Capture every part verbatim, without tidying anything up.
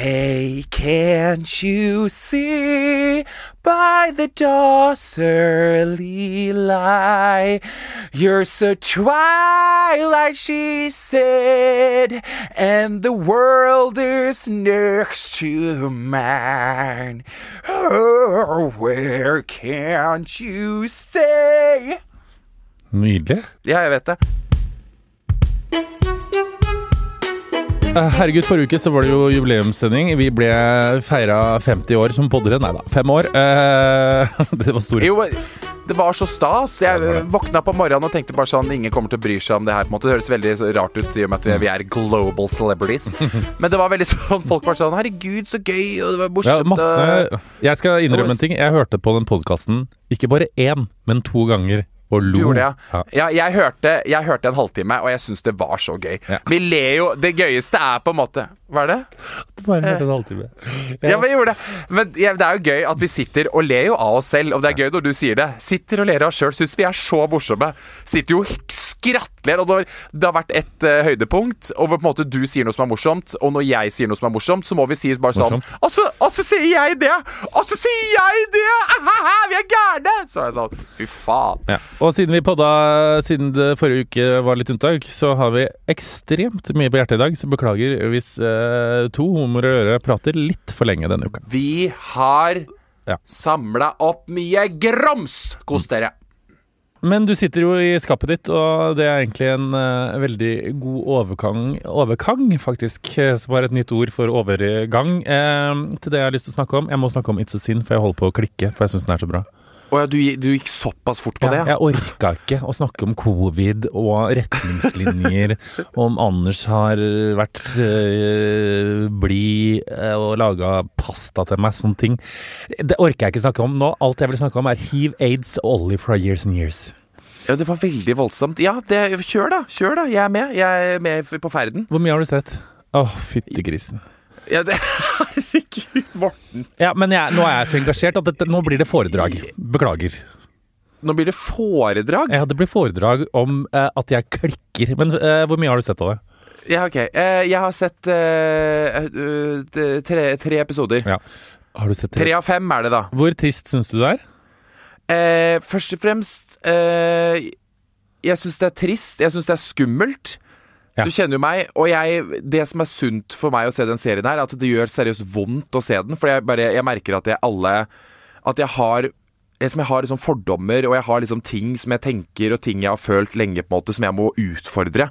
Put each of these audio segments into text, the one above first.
Hey, can't you see by the dawn's early light, you're so twilight, she said, and the world is next to mine. Oh, where can't you stay? Nydelig. Ja, jeg vet det. Herregud, forrige uke så var det jo jubileumssending. Vi ble feiret femti år som poddere. Nei da, fem år. Eh, det var stort. Jo, det var så stas. Jeg våkna på morgenen og tenkte bare sånn, ingen kommer til å bry seg om det her på en måte. Det høres veldig rart ut i og med at vi er global celebrities. Men det var veldig sånn, folk var sånn, herregud, så gøy, og det var morsomt. Ja, masse. Jeg skal innrømme en ting. Jeg hørte på den podcasten, ikke bare én, men to ganger. Og lo. Du gjorde det, ja. ja jeg, hørte, jeg hørte en halvtime, og jeg synes det var så gøy. Ja. Vi ler jo, det gøyeste er på en måte. Hva er det? Du bare hørte en halvtime. Ja, men jeg gjorde det. Men ja, det er jo gøy at vi sitter og ler jo av oss selv, og det er gøy når du sier det. Sitter og ler av oss selv, synes vi er så morsomme. Sitter jo skrattler, og det har, det har vært et uh, høydepunkt, og hvor på en måte du sier noe som er morsomt, og når jeg sier noe som er morsomt, så må vi si bare sånn, og så, og så sier jeg det, og så sier jeg det, ahaha, vi er gærne! Så er jeg sånn, fy faen. Ja. Og siden vi podda, siden det forrige uke var litt unntak, så har vi ekstremt mye på hjertet i dag, så beklager hvis uh, to homer og øre prater litt for lenge denne uka. Vi har ja. samlet opp mye grums, kos dere. Men du sitter jo i skapet ditt, og det er egentlig en uh, veldig god overgang, overgang faktisk, som er et nytt ord for overgang. Uh, til det jeg har lyst til å snakke om, jeg må snakke om It's a Sin, for jeg holder på å klikke, for jeg synes den er så bra. Å ja, du, du gikk såpass fort på ja, det? Jeg orka ikke å snakke om covid og retningslinjer, om Anders har vært øh, blid og laget pasta til meg, sånne ting. Det orker jeg ikke snakke om nå. Alt jeg vil snakke om er H I V, AIDS og Ollie fra Years and Years. Ja, det var veldig voldsomt. Ja, det, kjør da, kjør da. Jeg er med. Jeg er med på ferden. Hvor mye har du sett? Åh, fyttegrisen. Ja, det herregud, Morten. Ja, men jeg, nå er jeg så engasjert at dette, nå blir det foredrag. Beklager. Nå blir det foredrag? Ja, det blir foredrag om uh, at jeg klikker. Men uh, hvor mye har du sett av det? Ja, ok. Uh, jeg har sett uh, uh, tre, tre episoder. Ja. Har du sett tre? Tre av fem er det da. Hvor trist synes du det er? Uh, først og fremst, uh, jeg synes det er trist. Jeg synes det er skummelt. Ja. Du kjenner jo meg, og jeg, det som er sunt for meg å se den serien her, er at det gjør seriøst vondt å se den, for jeg, bare, jeg merker at jeg alle at jeg har, jeg, jeg har liksom fordommer, og jeg har liksom ting som jeg tenker, og ting jeg har følt lenge på en måte, som jeg må utfordre.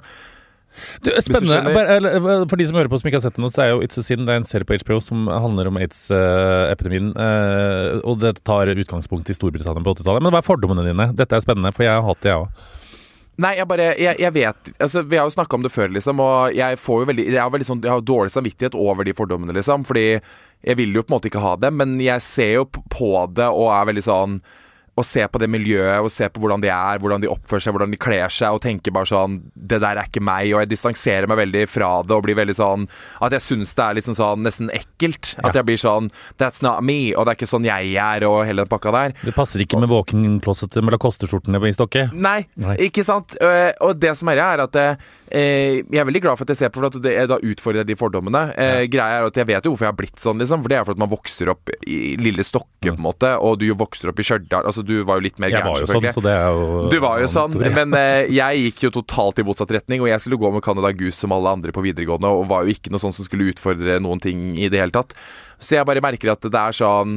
Du, spennende, bare, for de som hører på som ikke har sett den, så er jo It's a Sin, det er en serie på H B O som handler om AIDS-epidemien, uh, og det tar utgangspunkt i Storbritannia på åttitallet. Men hva er fordommene dine? Dette er spennende, for jeg har hatt det jeg også. Nei, jeg bare, jeg, jeg vet altså, vi har jo snakket om det før, liksom, og jeg får jo veldig, jeg har veldig sånn, jeg har dårlig samvittighet over de fordommene, liksom, fordi jeg vil jo på en måte ikke ha dem, men jeg ser jo på det, og er veldig sånn, og se på det miljøet, og se på hvordan de er, hvordan de oppfører seg, hvordan de kler seg, og tenker bare sånn, det der er ikke meg, og jeg distanserer meg veldig fra det, og blir veldig sånn, at jeg synes det er litt sånn, sånn nesten ekkelt, at ja. Jeg blir sånn, that's not me, og det er ikke sånn jeg er, og hele den pakka der. Det passer ikke med walk-in-closetet med Lacoste-skjortene i Stokke. Nei, Nei, ikke sant? Og det som er, er at eh, jeg er veldig glad for at jeg ser på, for at det, da utfordrer de fordommene. Eh, ja. Greia er at jeg vet jo hvorfor jeg har blitt sånn, liksom, for det er for at man vokser opp i lille Stokke, mm. på en måte, og du vokser opp i Stjørdal, altså du var jo litt mer gæren, selvfølgelig. Sånn, så det er jo du var jo sånn, historie. Men eh, jeg gikk jo totalt i motsatt retning, og jeg skulle gå med Canada Goose som alle andre på videregående, og var jo ikke noe sånn som skulle utfordre noen ting i det hele tatt. Så jeg bare merker at det er sånn,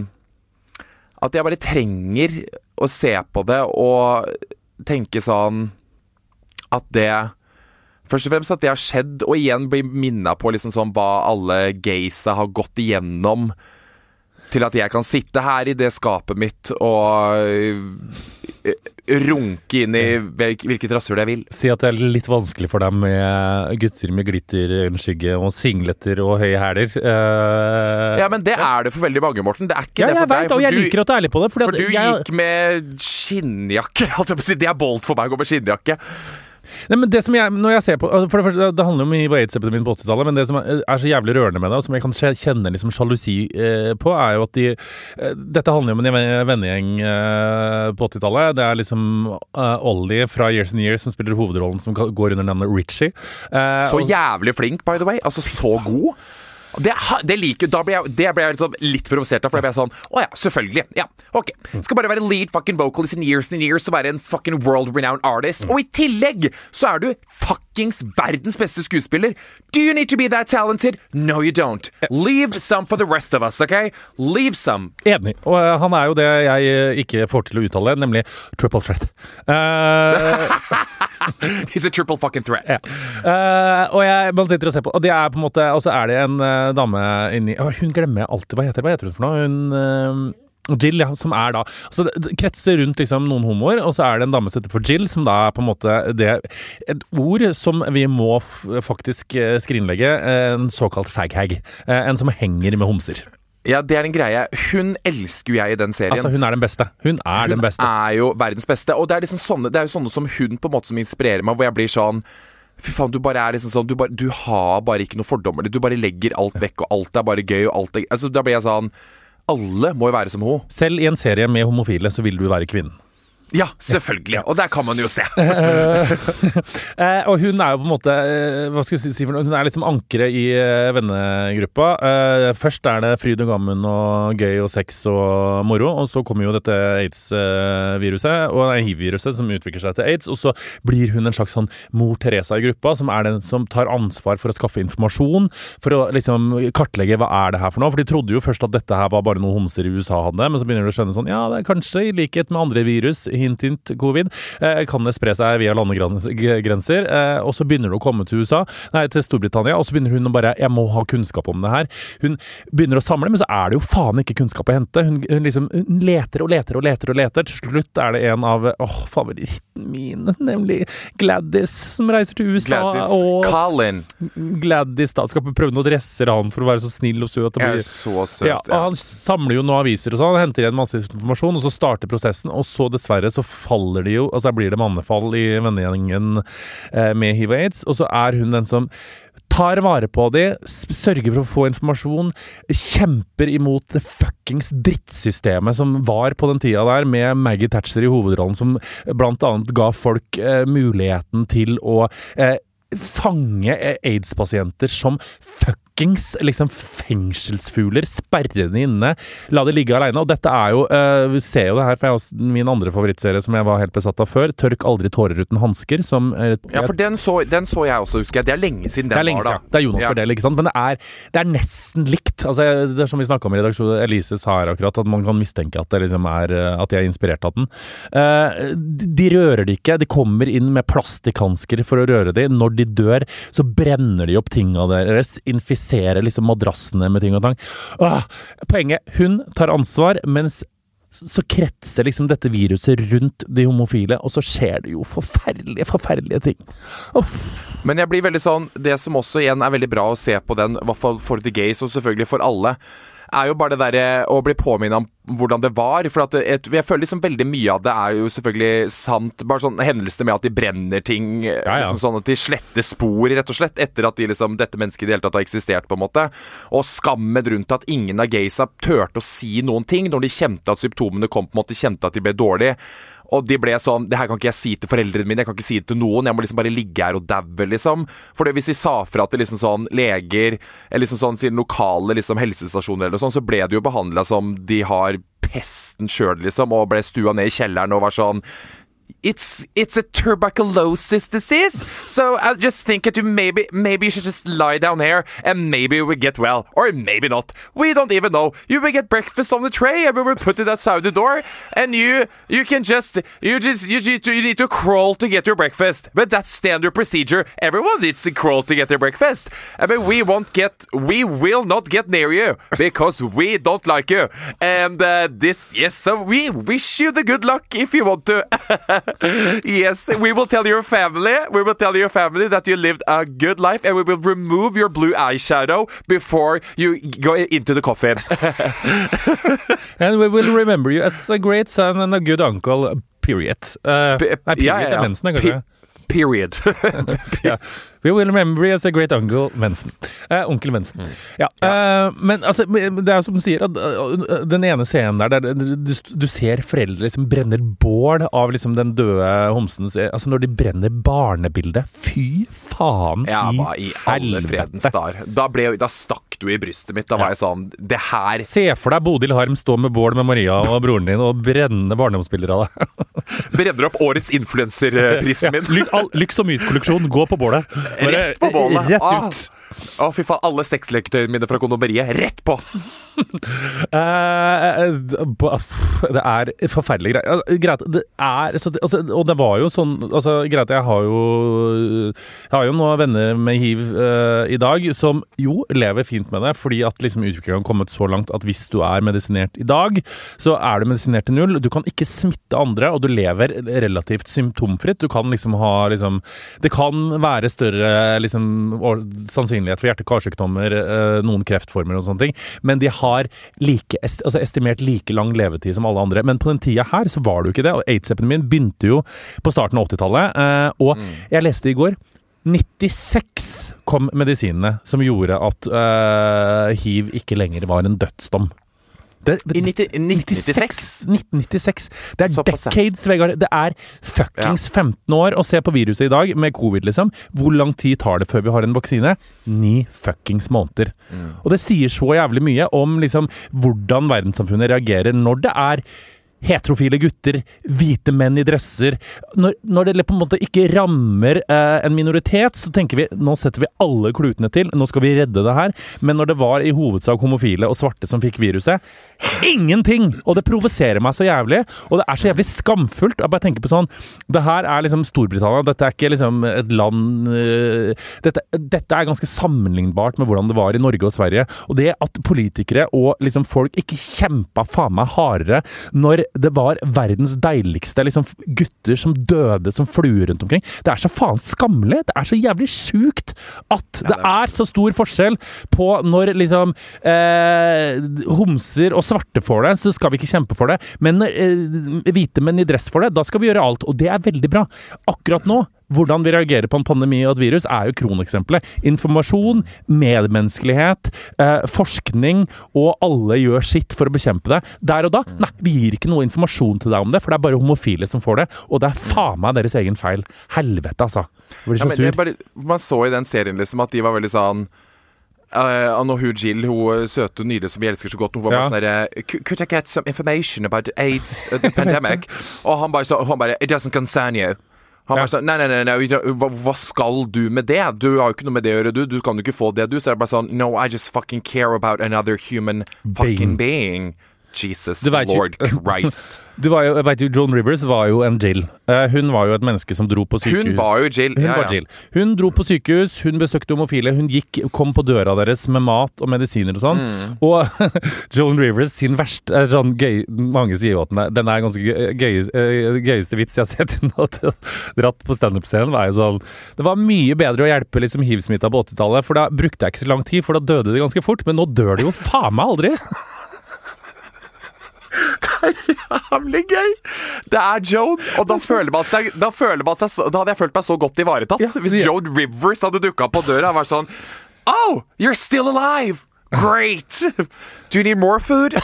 at jeg bare trenger å se på det, og tenke sånn, at det, først og fremst at det har skjedd, og igjen bli minnet på liksom sånn, hva alle gaysa har gått igjennom, til at jeg kan sitte her i det skapet mitt og runke inn i hvilket rasshøl jeg vil. Si at det er litt vanskelig for deg med gutter med glitterskygge og singleter og høye hæler. Uh, ja, men det er det for veldig mange, Morten. Det er ikke ja, det for jeg deg. Vet, og jeg du, liker at du er ærlig på det. For du jeg, gikk med skinnjakke. Det er bold for meg å gå med skinnjakke. Nei, men det som jeg, når jeg ser på for det, første, det handler jo mye om AIDS-epidemien på åttitallet, men det som er, er så jævlig rørende med det, og som jeg kan kjenne liksom sjalusi eh, på, er jo at de eh, dette handler jo om en vennegjeng eh, på åttitallet. Det er liksom eh, Ollie fra Years and Years som spiller hovedrollen, som går under navnet Richie. Eh, så jævlig flink, by the way. Altså, så god. Det, det liker da ble jeg, det ble jeg liksom litt provosert av, for da ble jeg sånn, åja, selvfølgelig, ja, ok. Skal bare være lead fucking vocalist in years and years, og være en fucking world-renowned artist, og i tillegg så er du fuckings verdens beste skuespiller. Do you need to be that talented? No, you don't. Leave some for the rest of us, ok? Leave some. Enig, og uh, han er jo det jeg uh, ikke får til å uttale, nemlig triple threat. Uh, He's a triple fucking threat. Ja. Uh, og jeg, man sitter og ser på, og det er på en måte, og så er det en uh, dame inni, oh, hun glemmer jeg alltid, hva heter, hva heter hun for noe? Hun, uh, Jill, ja, som er da, altså det kretser rundt liksom noen homoer, og så er det en dame som heter for Jill, som da er på en måte det, et ord som vi må f- faktisk uh, skrinlegge, uh, en såkalt faghag, uh, en som henger med homser. Ja, det er en greie. Hun elsker jo jeg i den serien. Altså, hun er den beste. Hun er hun den beste. Hun er jo verdens beste. Og det er liksom sånne, det er jo sånne som hun på en måte som inspirerer meg, hvor jeg blir sånn, fy faen, du bare er liksom sånn, du, bare, du har bare ikke noe fordommer. Du bare legger alt vekk, og alt er bare gøy, og alt er, altså da blir jeg sånn, alle må jo være som hun. Selv i en serie med homofile så vil du være kvinnen. Ja, selvfølgelig. Og der kan man jo se. eh, og hun er jo på en måte eh, hva skal jeg si for noe? Hun er liksom ankeret i eh, vennegruppa. Eh, først er det fryd og gammen og gøy og sex og moro, og så kommer jo dette AIDS-viruset, og nei, hiv-viruset som utvikler seg til AIDS, og så blir hun en slags sånn mor Teresa i gruppa, som er den som tar ansvar for å skaffe informasjon, for å liksom kartlegge hva er det her for noe, for de trodde jo først at dette her var bare noen homser i U S A hadde, men så begynner du å skjønne sånn, ja, det er kanskje i likhet med andre virus, hint, hint, covid, eh, kan det spre seg via landegrenser, eh, og så begynner det å komme til U S A, nei, til Storbritannia, og så begynner hun å bare, jeg må ha kunnskap om det her. Hun begynner å samle, men så er det jo faen ikke kunnskap å hente. Hun, hun liksom hun leter og leter og leter og leter. Til slutt er det en av, åh, favoritten min, nemlig Gladys, som reiser til U S A. Gladys og Colin. Gladys da, skal prøve noen dresser han for å være så snill og søt. Jeg er så søt, ja. Og han samler jo noen aviser og sånn, henter igjen masse informasjon, og så starter prosessen, og så dessverre så faller de jo, altså blir det mannefall i vennegjengen eh, med H I V og AIDS, og så er hun den som tar vare på de, sørger for å få informasjon, kjemper imot det fuckings drittsystemet som var på den tida der, med Maggie Thatcher i hovedrollen, som blant annet ga folk eh, muligheten til å eh, fange AIDS-pasienter som fuckings liksom fengselsfugler, sperre de inne, la de ligge alene, og dette er jo, uh, vi ser jo det her, for jeg har min andre favorittserie som jeg var helt besatt av før, Tørk aldri tårer uten hansker, som er et, ja, for den så, den så jeg også, husker jeg, det er lenge siden den det er lenge var da. Siden. Det er Jonas ja. Gardell, ikke sant? Men det er, det er nesten likt, altså det er som vi snakket om i redaksjonen, Elise sa her akkurat, at man kan mistenke at det liksom er, at de er inspirert av den. Uh, de, de rører de ikke, de kommer inn med plastikhansker for å røre de, når de dør, så brenner de opp tingene deres, infiserer liksom madrassene med ting og tang. Åh, poenget, hun tar ansvar, mens så kretser liksom dette viruset rundt de homofile, og så skjer det jo forferdelige, forferdelige ting. Oh. Men jeg blir veldig sånn, det som også igjen er veldig bra å se på den, i hvert fall for the gays, og selvfølgelig for alle, er jo bare det der å bli påminnet om hvordan det var, for at et, jeg føler liksom veldig mye av det er jo selvfølgelig sant, bare sånn hendelsene med at de brenner ting, ja, ja. Liksom sånn at de sletter spor rett og slett, etter at de liksom, dette mennesket i det hele tatt har eksistert på en måte, og skammet rundt at ingen av gaysa turte å si noen ting, når de kjente at symptomene kom på en måte, kjente at de ble dårlige, og de ble sånn, det her kan ikke jeg si til foreldrene mine, jeg kan ikke si det til noen, jeg må liksom bare ligge her og daue, liksom. For det, hvis de sa fra til liksom sånn leger, eller liksom sånn sine lokale liksom helsestasjoner eller sånn, så ble de jo behandlet som de har pesten selv, liksom, og ble stua ned i kjelleren og var sånn, It's it's a tuberculosis disease, so I just think that you maybe maybe you should just lie down here and maybe we get well, or maybe not. We don't even know. You will get breakfast on the tray and we will put it outside the door, and you you can just you just you just you need to crawl to get your breakfast. But that's standard procedure. Everyone needs to crawl to get their breakfast. I mean, we won't get we will not get near you because we don't like you. And uh, this yes, so we wish you the good luck if you want to. Yes, we will tell your family, we will tell your family that you lived a good life, and we will remove your blue eyeshadow before you go into the coffin. And we will remember you as a great son and a good uncle, period. Uh, P- nei, period ja, ja, ja. er mensen, kanskje? P- period. Ja. We will remember you as a great uncle Mensen. Eh, onkel Mensen. Mm. Ja. ja. Eh, men altså, det er som du sier, at uh, den ene scenen der, der du, du ser foreldre liksom brenner bål av liksom den døde homsens, altså når de brenner barnebildet. Fy faen ja, i, i alle fredens dar. Da, ble, da stakk du i brystet mitt. Da var ja. jeg sånn, det her... Se for deg Bodil Harm stå med bål med Maria og broren din og brenne barndomsbilder av deg. Brenner opp årets influencerprisen min. Ja, lyk, lyks og mys-kolleksjon, gå på bålet. Bare, rett på bålet. Rett ut. Å, fy faen, alle sexleketøyene mine fra kondomeriet, rett på! uh, det er forferdelig greit. Greit, det er så, altså, og det var jo sånn altså, greit, jeg har jo Jeg har jo noen venner med hiv uh, i dag som jo lever fint med det, fordi at liksom utviklingen har kommet så langt at hvis du er medisinert i dag, så er du medisinert til null. Du kan ikke smitte andre, og du lever relativt symptomfritt. Du kan liksom ha liksom Det kan være større liksom sannsynlighet for hjerte-karsykdommer, uh, noen kreftformer og sånne ting, men de har like, altså estimert like lang levetid som alle andre. Men på den tida her så var det jo ikke det, og AIDS-epidemien begynte jo på starten av åttitallet, uh, og mm. jeg leste i går nittiseks kom medisinene som gjorde at uh, hiv ikke lenger var en dødsdom. Det, det, I nitten nittiseks? nitten nittiseks. Det er Såpass, decades, Vegard. Det er fuckings ja. femten år å se på viruset i dag med covid, liksom. Hvor lang tid tar det før vi har en vaksine? Ni fuckings måneder. Mm. Og det sier så jævlig mye om liksom hvordan verdenssamfunnet reagerer når det er heterofile gutter, hvite menn i dresser. Når, når det på en måte ikke rammer eh, en minoritet, så tenker vi, nå setter vi alle klutene til, nå skal vi redde det her. Men når det var i hovedsak homofile og svarte som fikk viruset, ingenting! Og det provoserer meg så jævlig, og det er så jævlig skamfullt. Jeg bare tenker på sånn, det her er liksom Storbritannia, dette er ikke liksom et land, uh, dette, dette er ganske sammenlignbart med hvordan det var i Norge og Sverige. Og det at politikere og liksom folk ikke kjempa faen meg hardere når det var verdens deiligste liksom, gutter som døde som fluer rundt omkring. Det er så faen skammelig. Det er så jævlig sjukt at det er så stor forskjell på når liksom eh, homser og svarte får det, så skal vi ikke kjempe for det. Men når eh, hvite menn i dress får det, da skal vi gjøre alt. Og det er veldig bra. Akkurat nå, hvordan vi reagerer på en pandemi og et virus er jo kroneksempelet. Informasjon, medmenneskelighet, eh, forskning, og alle gjør sitt for å bekjempe det. Der og da, nei, vi gir ikke noe informasjon til deg om det, for det er bare homofile som får det, og det er faen meg deres egen feil. Helvete, altså. Blir så ja, men det er bare, man så i den serien liksom at de var veldig sånn Uh, og hun Jill, hun søte og nydelige som vi elsker så godt, hun var bare ja. sånn der Could I get some information about AIDS, uh, the pandemic? Og han bare så, han bare It doesn't concern you. Han ja. bare sånn, nei, nei, nei, nei hva, hva skal du med det? Du har jo ikke noe med det å gjøre, du. Du kan jo ikke få det, du. Så er det bare sånn, no, I just fucking care about another human fucking being. being. Jesus Lord jo, Christ. Du var jo, jeg vet jo, Joan Rivers var jo en Jill. Uh, hun var jo et menneske som dro på sykehus. Hun var jo Jill. Hun, ja, var ja. Jill. Hun dro på sykehus, hun besøkte homofile, hun gikk, kom på døra deres med mat og medisiner og sånn. Mm. Og Joan Rivers sin verste, sånn gøy, mange sier jo at den er, den er ganske gøy, gøy, gøyeste vits jeg har sett hun har dratt på stand-up-scenen, var jo sånn, det var mye bedre å hjelpe liksom hiv-smitta på åttitallet, for da brukte jeg ikke så lang tid, for da døde de ganske fort, men nå dør de jo faen meg aldri. Det er jævlig gøy. Det er Joan, og da føler man seg Da, føler man seg så, da hadde jeg følt meg så godt ivaretatt ja, hvis Joan Rivers hadde dukket på døra og vært sånn Oh, you're still alive! Great! Do you need more food?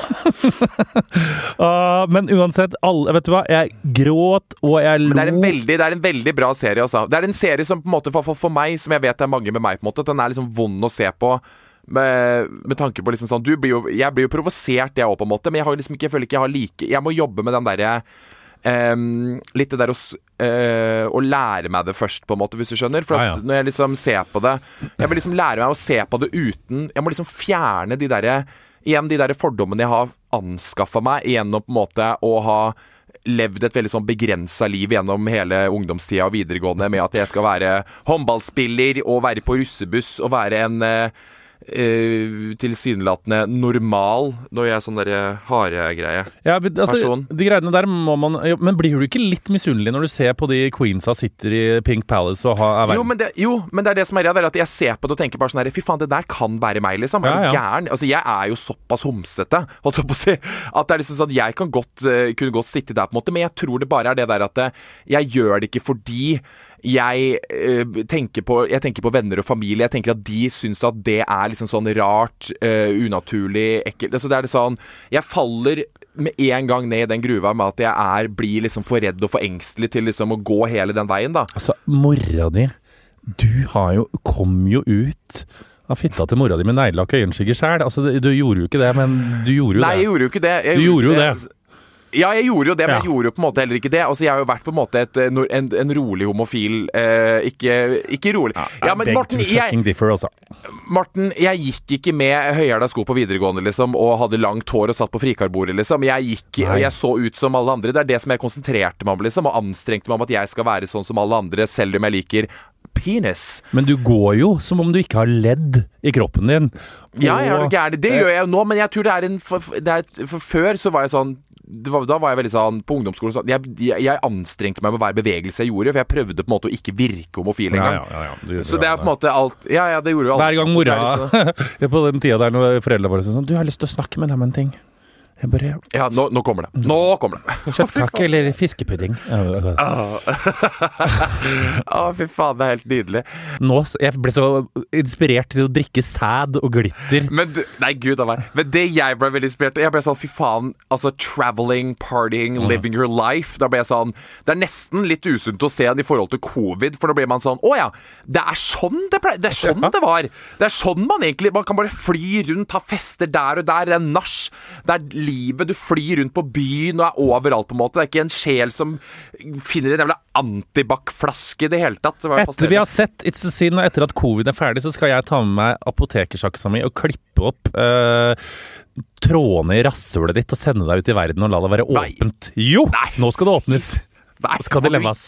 uh, men uansett, alle, vet du hva? Jeg gråt, og jeg lo. Men det er en veldig, det er en veldig bra serie, altså. Det er en serie som på en måte, for, for, for meg, som jeg vet er mange med meg, på en måte, den er liksom vond å se på. Med, med tanke på liksom sånn du blir jo, jeg blir jo provosert jeg også på en måte, men jeg har liksom ikke, jeg føler ikke jeg har like jeg må jobbe med den der um, litt det der å, uh, å lære meg det først på en måte, hvis du skjønner, for at ah, ja. når jeg liksom ser på det jeg må liksom lære meg å se på det uten jeg må liksom fjerne de der igjen de der fordommene jeg har anskaffet meg gjennom på en måte å ha levd et veldig sånn begrenset liv gjennom hele ungdomstida og videregående med at jeg skal være håndballspiller og være på russebuss og være en uh, Uh, tilsynelatende normal når jeg er sånn der hare-greie ja, altså, de greiene der må man jo, men blir du ikke litt misunnelig når du ser på de queensa sitter i Pink Palace og har jo men, det, jo, men det er det som er det er at jeg ser på det og tenker bare sånn her fy faen, det der kan være meg liksom, er ja, du gæren? Altså, jeg er jo såpass homsete holdt jeg på å si, at det er liksom sånn jeg kan godt, uh, kunne godt sitte der på en måte, men jeg tror det bare er det der at uh, jeg gjør det ikke fordi jeg, uh, tenker på, jeg tenker på venner og familie. Jeg tenker at de syns at det er liksom sånn rart, uh, unaturlig, ekkelt. Altså det er det sånn Jeg faller med en gang ned i den gruva med at jeg er, blir liksom for redd og for engstelig til liksom å gå hele den veien, da. Altså, mora di Du har jo kom jo ut av fitta til mora di med neglelakk og øyenskygge selv. Altså, du gjorde jo ikke det, men du gjorde jo Nei, det. jeg gjorde jo ikke det. Jeg du gjorde jo det. det. Ja, jeg gjorde jo det, men ja. jeg gjorde jo på en måte heller ikke det. Altså, jeg har jo vært på en måte et, en, en rolig homofil. Eh, ikke, ikke rolig. Ja, ja men Morten, jeg, differ, altså. Morten, jeg gikk ikke med høyhæla sko på videregående, liksom, og hadde langt hår og satt på frikarbordet, liksom. Jeg gikk, og jeg så ut som alle andre. Det er det som jeg konsentrerte meg om, liksom, og anstrengte meg om at jeg skal være sånn som alle andre, selv om jeg liker penis. Men du går jo som om du ikke har ledd i kroppen din. Og... Ja, jeg er gærlig. Det gjør jeg jo nå, men jeg tror det er en for, det er, for før så var jeg sånn var, da var jeg veldig sånn på ungdomsskolen sånn, jeg, jeg, jeg anstrengte meg med hver bevegelse jeg gjorde, for jeg prøvde på en måte å ikke virke homofil engang. Ja, ja, ja, ja. Så det er på en måte alt Ja, ja, det gjorde jo alt. Hver gang mora på den tida der når foreldrene våre sånn, du har lyst til å snakke med deg om en ting. Jeg bare Ja, nå, nå kommer det. Nå kommer det. Kjøttkake eller fiskepudding. Å, ah, fy faen, det er helt nydelig. Nå, jeg ble så inspirert til å drikke sæd og glitter. Men du, nei, gud av meg. Men det jeg ble veldig inspirert Jeg ble sånn, fy faen, altså traveling, partying, mm. living your life. Da ble jeg sånn Det er nesten litt usunt å se den i forhold til covid, for da blir man sånn, å ja, det er sånn det ble, det er sånn det var. Det er sånn man egentlig Man kan bare fly rundt, ha fester der og der, det er nach. Det er livet, du flyr rundt på byen og er overalt på en måte. Det er ikke en sjel som finner en jævla antibac-flaske i det hele tatt. Det etter vi har sett It's a Sin, og etter at covid er ferdig, så skal jeg ta med meg apotekersaksa mi og klippe opp uh, trådene i rasshølet ditt og sende deg ut i verden og la det være åpent. Nei. Jo! Nei. Nå skal det åpnes. Nei, skal det leves.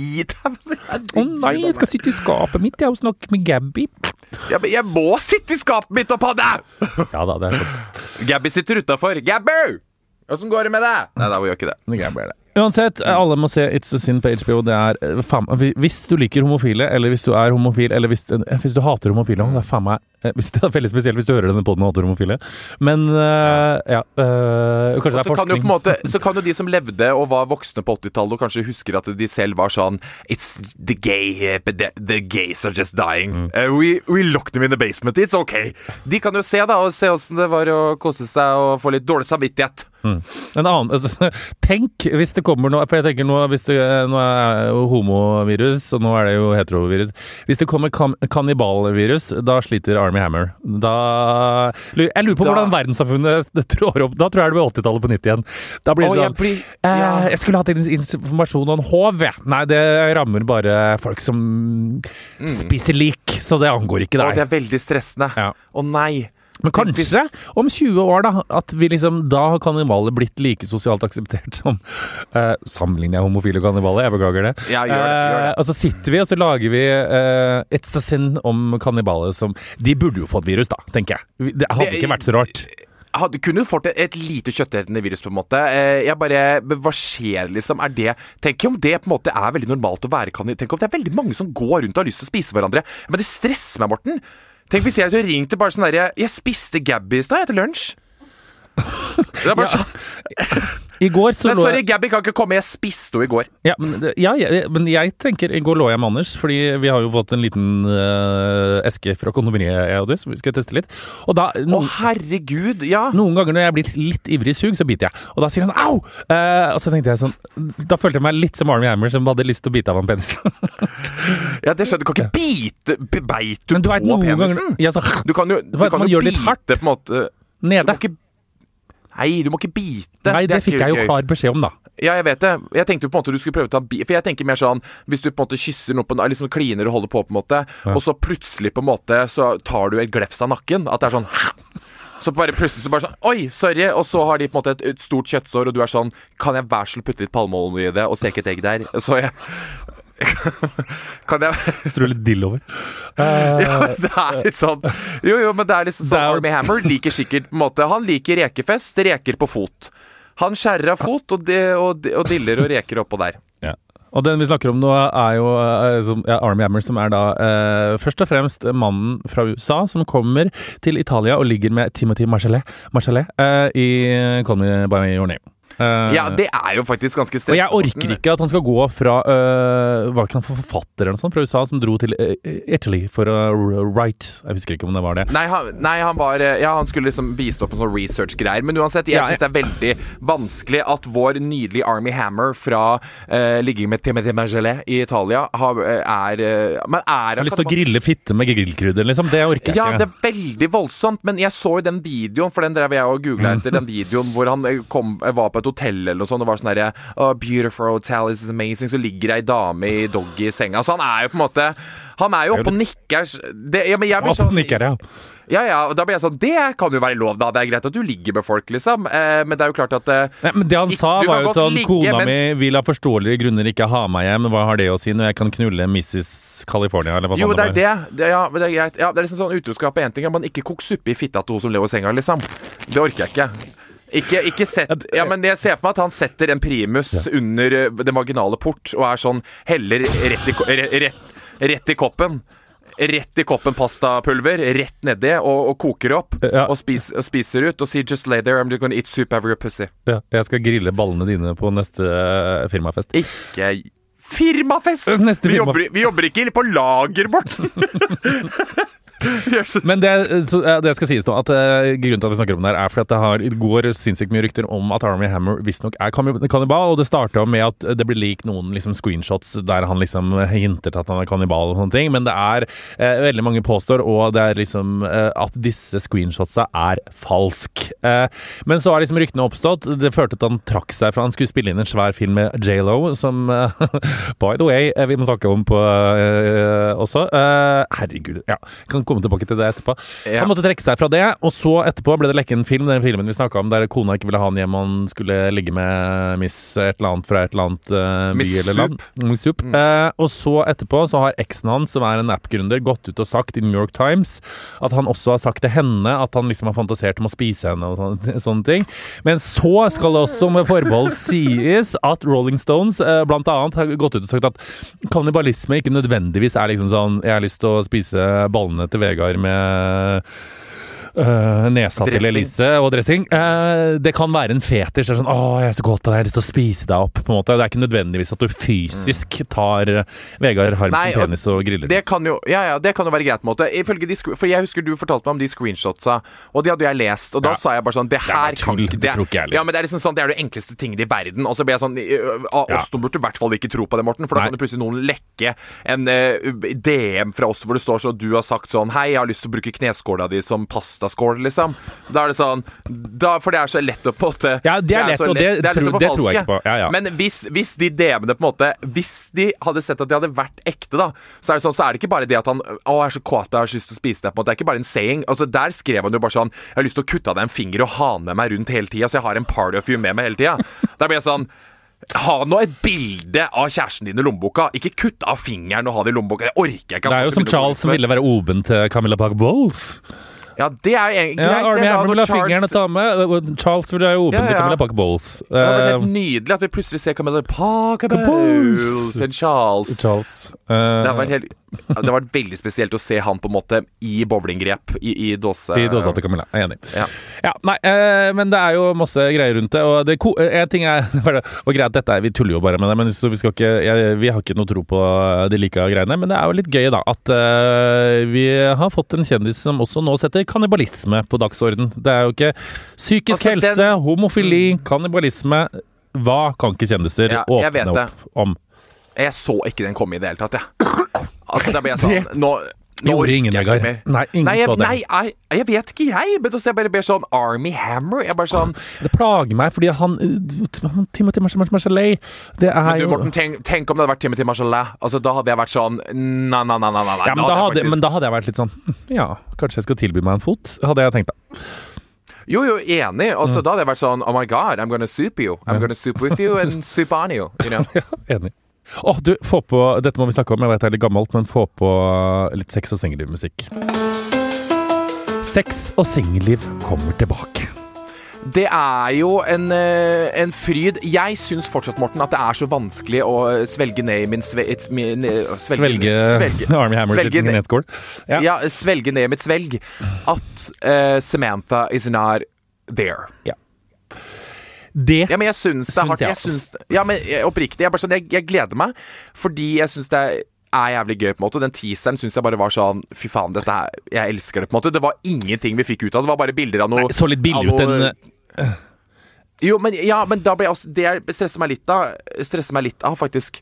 Å nei, jeg skal sitte i skapet mitt og snakke med Gabby. Ja, men jeg må sitte i skapet mitt og padde! Ja da, det er sånn. Gabby sitter utenfor. Gabby! Hvordan går det med deg? Nei, da gjør ikke det. Gabby er det. Uansett, alle må se It's a Sin på H B O. Det er faen, hvis du liker homofile, eller hvis du er homofil, eller hvis, hvis du hater homofile, det er faen meg hvis det er veldig spesielt hvis du hører denne podden og hater homofile. Men uh, ja uh, kanskje det er forskning. Kan jo på en måte, så kan jo de som levde og var voksne på åttitallet og kanskje husker at de selv var sånn It's the gay the, the gays are just dying. Mm. Uh, we, we locked them in the basement. It's okay. De kan jo se da og se hvordan det var å kose seg og få litt dårlig samvittighet. Mm. En annen, altså, tenk hvis det kommer noe, for jeg tenker nå, hvis det, nå er jo homovirus, og nå er det jo heterovirus. Hvis det kommer kan, kannibalvirus, da sliter Army Hammer. Da, jeg lurer på da, hvordan verdenssamfunnet trår opp. Da tror jeg det blir åttitallet på nytt igjen. Da blir det sånn, jeg, blir, ja. eh, jeg skulle hatt informasjon om H V. Nei, det rammer bare folk som mm. spiser lik, så det angår ikke deg. Å, det er veldig stressende. Å ja. Nei. Men kanskje om tjue år da at vi liksom, da har kannibaler blitt like sosialt akseptert som uh, sammenligner jeg homofile og kannibaler, jeg beklager det. Ja, gjør det, gjør det. Uh, og så sitter vi og så lager vi uh, It's a Sin om kannibaler som de burde jo fått virus da, tenker jeg. Det hadde ikke vært så rart. Hadde, kunne du fått et, et lite kjøttetende virus på en måte. Jeg bare, hva skjer liksom? Er det, tenk om det på en måte er veldig normalt å være kannibaler. Tenk om det er veldig mange som går rundt og har lyst til å spise hverandre. Men det stresser meg, Morten. Tenk hvis jeg hadde ringt til bare sånn der Jeg spiste Gabby i stad etter lunsj. Det er bare ja. sånn I går så Nei, sorry, Gabby kan ikke komme. Jeg spiste henne i går. Ja, men, ja, jeg, men jeg tenker I går lå jeg med Anders, fordi vi har jo fått en liten uh, eske fra kondomeriet, jeg og du, så vi skal teste litt. Og da Å, noen, herregud, ja. Noen ganger når jeg blir litt ivrig i sug, så biter jeg. Og da sier han sånn, au! Uh, og så tenkte jeg sånn, da følte jeg meg litt som Army Hammer, som hadde lyst til å bite av en penis. Ja, det skjønner du. kan ikke bite Beit du, du på vet, penisen? Ja, så, du kan jo, du kan jo bite på en måte nede. Du Nei, du må ikke bite. Nei, det, det fikk jeg jo klar beskjed om da. Ja, jeg vet det. Jeg tenkte på en måte du skulle prøve å ta bi- For jeg tenker mer sånn hvis du på en måte kysser noen på liksom kliner og holder på på en måte, ja. Og så plutselig på en måte så tar du et glefs av nakken. At det er sånn Så bare plutselig så bare sånn Oi, sorry. Og så har de på en måte et, et stort kjøttsår, og du er sånn Kan jeg være så putte litt palmeolje i det og steke et egg der? Så jeg Kan jeg Strø litt dill over? Uh, ja, det er litt sånn Jo, jo, men det er liksom sånn er... Army Hammer liker sikkert på en måte Han liker rekefest, reker på fot. Han skjærer av fot og, de, og, de, og diller og reker oppå der. Ja. Og den vi snakker om nå er jo uh, som, ja, Army Hammer, som er da uh, først og fremst mannen fra U S A som kommer til Italia og ligger med Timothy Marchesais uh, i Call Me By Your Name. Uh, ja, det er jo faktisk ganske stressende. Og jeg orker ikke at han skal gå fra uh, Var ikke han forfatter eller noe sånt fra U S A som dro til uh, Italy for å uh, write? Jeg husker ikke om det var det. Nei, han, nei, han var Ja, han skulle liksom bistå på sånne research-greier. Men uansett, jeg ja, synes det er veldig vanskelig at vår nydelige Army Hammer fra uh, ligging med Timothée Chalamet i Italia har, er uh, Men er Jeg har lyst til å grille fitte med grillkrydder, liksom. Det orker jeg ja, ikke. Ja, det er veldig voldsomt. Men jeg så jo den videoen, for den drev jeg og googlet etter, den videoen hvor han kom, var på et hotell eller noe sånt, og var sånn derre oh, beautiful hotel, this is amazing. Så ligger ei dame i doggy i senga. Så han er jo på en måte Han er jo oppe og nikker. Det, ja, men jeg blir sånn Oppe og nikker, ja. Ja, ja, og da blir jeg sånn Det kan jo være lov, da. Det er greit at du ligger med folk, liksom. Eh, men det er jo klart at eh, Nei, men det han sa, var jo sånn ligge, Kona men... mi vil av forståelige grunner ikke ha meg hjem. Hva har det å si når jeg kan knulle missus California, eller hva jo, det er det. det. Ja, det er greit. Ja, det er liksom sånn utroskap er en ting. Man ikke koker suppe i fitta til hun som lever i senga, liksom. Det orker jeg ikke. Ikke, ikke sett Ja, men jeg ser for meg at han setter en primus ja. under den vaginale port og er sånn heller rett i, rett, rett i koppen. Rett i koppen pastapulver, rett nedi, og, og koker opp ja. og, spis, og spiser ut og sier 'just lay there, I'm just gonna eat soup over your pussy'. Ja, jeg skal grille ballene dine på neste firmafest. Ikke firmafest! Neste vi, firma. jobber, vi jobber ikke på lager, Morten! Men det, så, det skal sies nå at uh, grunnen til at vi snakker om det her er fordi at det har, går sinnssykt mye rykter om at Army Hammer visstnok er kannibal, og det startet med at det blir lik noen liksom, screenshots der han liksom hinter til at han er kannibal og sånne ting, men det er uh, veldig mange påstår, og det er liksom uh, at disse screenshotsa er falsk. Uh, men så har liksom ryktene oppstått. Det førte til at han trakk seg fra han skulle spille inn en svær film med J Lo, som uh, by the way, vi må snakke om på uh, også. Uh, herregud, ja. Kan komme tilbake til det etterpå. Ja. Han måtte trekke seg fra det, og så etterpå ble det lekket en film, den filmen vi snakket om, der kona ikke ville ha han hjem, og han skulle ligge med Miss et eller annet fra et eller annet uh, by Miss eller land. Miss Soup. Mm. Uh, og så etterpå så har eksen hans, som er en app-gründer, gått ut og sagt i New York Times at han også har sagt til henne at han liksom har fantasert om å spise henne og sånne, sånne ting. Men så skal det også med forbehold sies at Rolling Stones uh, blant annet har gått ut og sagt at kannibalisme ikke nødvendigvis er liksom sånn jeg har lyst til å spise ballene til Vegard med Uh, nesa dressing. Til Elise og dressing. Uh, det kan være en fetisj. Det er sånn, åh, jeg er så godt på det, jeg har lyst til å spise deg opp. På en måte. Det er ikke nødvendigvis at du fysisk tar Vegard Harmsen penis og griller. Det kan jo, ja, ja, det kan jo være greit på en måte. Ifølge de, for jeg husker du fortalte meg om de screenshotsa, og de hadde jeg lest, og da ja. sa jeg bare sånn, det her det kan ikke det. det ja, men det er liksom sånn, det er det enkleste tingene i verden, og så blir jeg sånn, uh, oss ja. burde i hvert fall ikke tro på det, Morten, for da Nei. kan det plutselig noen lekke en uh, D M fra oss hvor det står så du har sagt sånn, hei, jeg har lyst til å bruke kneskåla di som pastaskål, liksom. Da er det sånn da, for det er så lett å på en måte Ja, det er lett, og det, det, tror, det tror jeg ikke på. Ja, ja. Men hvis, hvis de D M-ene på en måte hvis de hadde sett at de hadde vært ekte, da, så er det sånn, så er det ikke bare det at han å, jeg er så kåt, jeg har lyst til å spise det, på en måte. Det er ikke bare en saying. Altså, der skrev han jo bare sånn, jeg har lyst til å kutte av deg en finger og ha med meg rundt hele tida, så jeg har en party of you med meg hele tida. Da blir jeg sånn ha nå et bilde av kjæresten din i lommeboka. Ikke kutt av fingeren og ha det i lommeboka. Det orker jeg ikke. Det er jo som Charles som ville være oben til Camilla Parker Bowles. Ja, det er jo greit. Ja, Army Hammer vil ha fingeren å ta med, og Charles vil være åpen ja, ja. til Camilla Parker Bowles. Det hadde vært helt nydelig at vi plutselig ser Camilla Parker Bowles enn Charles. Charles. Uh, det har vært helt Det har vært veldig spesielt å se han på en måte i bowlinggrep i, i dåse. I dåsa til Camilla, jeg er enig. Ja. ja, nei, eh, men det er jo masse greier rundt det, og det en ting er og greit, dette er, vi tuller jo bare med det, men så vi skal ikke jeg, vi har ikke noe tro på de like greiene, men det er jo litt gøy da, at uh, vi har fått en kjendis som også nå setter kannibalisme på dagsorden. Det er jo ikke psykisk altså, helse, den... homofili, kannibalisme. Hva kan ikke kjendiser ja, åpne opp om? Jeg så ikke den komme i det hele tatt, jeg. Altså, da ble jeg sånn Nå, nå gjorde ingen, Vegard. Nei, ingen nei, jeg, så det. Nei, jeg, jeg vet ikke, jeg. Men så jeg bare ber sånn Army Hammer. Jeg bare sånn Det plager meg, fordi han Timothée Chalamet Det er men du, jo Morten, tenk, tenk om det hadde vært Timothée Chalamet. Altså, da hadde jeg vært sånn Nei, nei, nei, nei, nei. Ja, men, da hadde, faktisk... men da hadde jeg vært litt sånn Ja, kanskje jeg skal tilby meg en fot, hadde jeg tenkt da. Jo, jo, enig. Og så mm. da hadde jeg vært sånn Oh my god, I'm gonna soup you. I'm yeah. gonna soup with you and soup on you. You know? Ja, enig. Åh, oh, du, få på, dette må vi snakke om, jeg vet det er litt gammelt, men få på litt sex- og singelliv-musikk. Sex og singelliv kommer tilbake. Det er jo en, en fryd. Jeg syns fortsatt, Morten, at det er så vanskelig å svelge ned i min, sve, et, min Svelge, svelge Army Hammer sitt nedskål. Ja. ja, svelge ned mitt svelg. At uh, Samantha is not there. Ja. Det Ja, men jeg syns det er hardt. Jeg syns, ja, men jeg- oppriktig. Jeg, bare sånn, jeg, jeg gleder meg, fordi jeg syns det er er jævlig gøy på en måte. Den teaseren synes jeg bare var sånn fy faen, dette her, jeg elsker det på en måte. Det var ingenting vi fikk ut av det. Det var bare bilder av noe. Nei, så litt billig ut den uh... Jo, men ja, men da ble jeg også det stresser meg litt da. Stresser meg litt av, faktisk.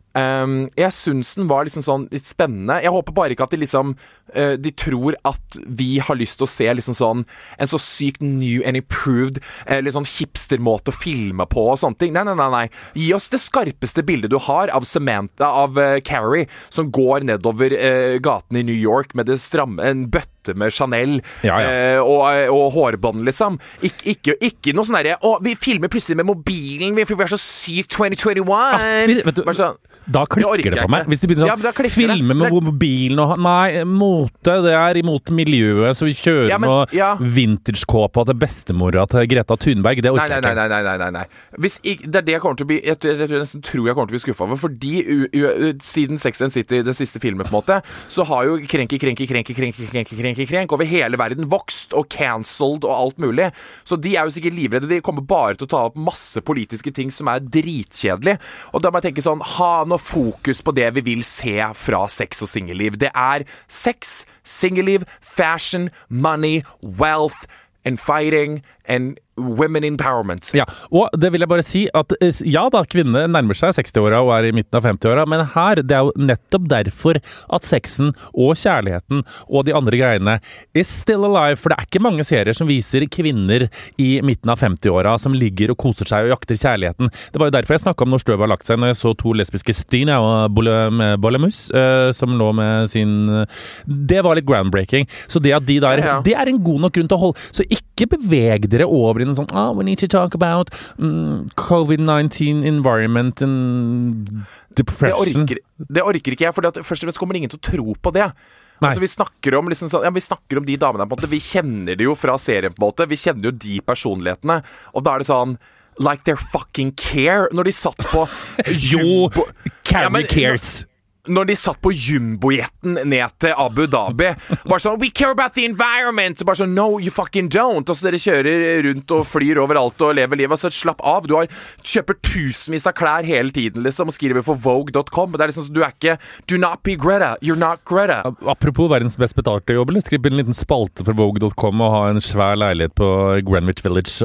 Um, jeg syns den var liksom sånn litt spennende. Jeg håper bare ikke at de liksom uh, de tror at vi har lyst til å se liksom sånn en så sykt new and improved uh, litt sånn hipstermåte å filme på og sånne ting. Nei, nei, nei, nei. Gi oss det skarpeste bildet du har av Samantha, av uh, Carrie, som går nedover uh, gaten i New York med det stramme, en bøtte med Chanel ja, ja. Uh, og, og hårbånd, liksom. Ik ikke, ikke noe sånn derre å, vi filmer plutselig med mobilen, for vi er så sykt twenty twenty-one. Ah, vet du, Bare sånn, da klikker det for meg. Hvis de begynner sånn, ja, filme med mobilen og nei, mote, det er imot miljøet, så vi kjører ja, men, med ja. vintage-kåpa til bestemora til Greta Thunberg. Det orker jeg ikke. Nei, nei, nei, nei, nei, nei. Hvis ikke, det er det jeg kommer til å bli jeg, jeg, jeg, jeg nesten tror jeg kommer til å bli skuffa over, fordi u, u, siden Sex and City, den siste filmen, på en måte, så har jo krenki, krenki, krenki, krenki, krenki, krenki, krenk over hele verden vokst og cancelled og alt mulig. Så de er jo sikkert livredde. De kommer bare til å ta opp masse politiske ting som er dritkjedelig. Og da må jeg tenke sånn, ha noe fokus på det vi vil se fra sex og singelliv. Det er sex, singelliv, fashion, money, wealth and fighting and women empowerment. Ja, og det vil jeg bare si at ja da, kvinnene nærmer seg seksti-åra og er i midten av femti-åra, men her, det er jo nettopp derfor at sexen og kjærligheten og de andre greiene is still alive, for det er ikke mange serier som viser kvinner i midten av femti-åra som ligger og koser seg og jakter kjærligheten. Det var jo derfor jeg snakket om Når støvet har lagt seg, når jeg så to lesbiske Stine og Bolemus, uh, som lå med sin det var litt groundbreaking, så det at de der, ja, ja. det er en god nok grunn til å holde, så ikke beveg dere over i en sånn, oh, we need to talk about um, covid nineteen environment and depression. Det orker, det orker ikke jeg, for først og fremst kommer ingen til å tro på det. Altså, vi snakker om liksom, ja, vi snakker om de damene på en måte, vi kjenner det jo fra serien på en måte, vi kjenner jo de personlighetene, og da er det sånn like they're fucking care, når de satt på jo, Carrie ja, cares når de satt på jumbojetten ned til Abu Dhabi, bare sånn, we care about the environment, bare sånn, no, you fucking don't, og så dere kjører rundt og flyr overalt og lever livet, så slapp av, du har, kjøper tusenvis av klær hele tiden, liksom, og skriver for Vogue dot com, det er liksom, du er ikke, do not be Greta, you're not Greta. Apropos verdens best betalte jobb, eller skrive en liten spalte for Vogue dot com og ha en svær leilighet på Greenwich Village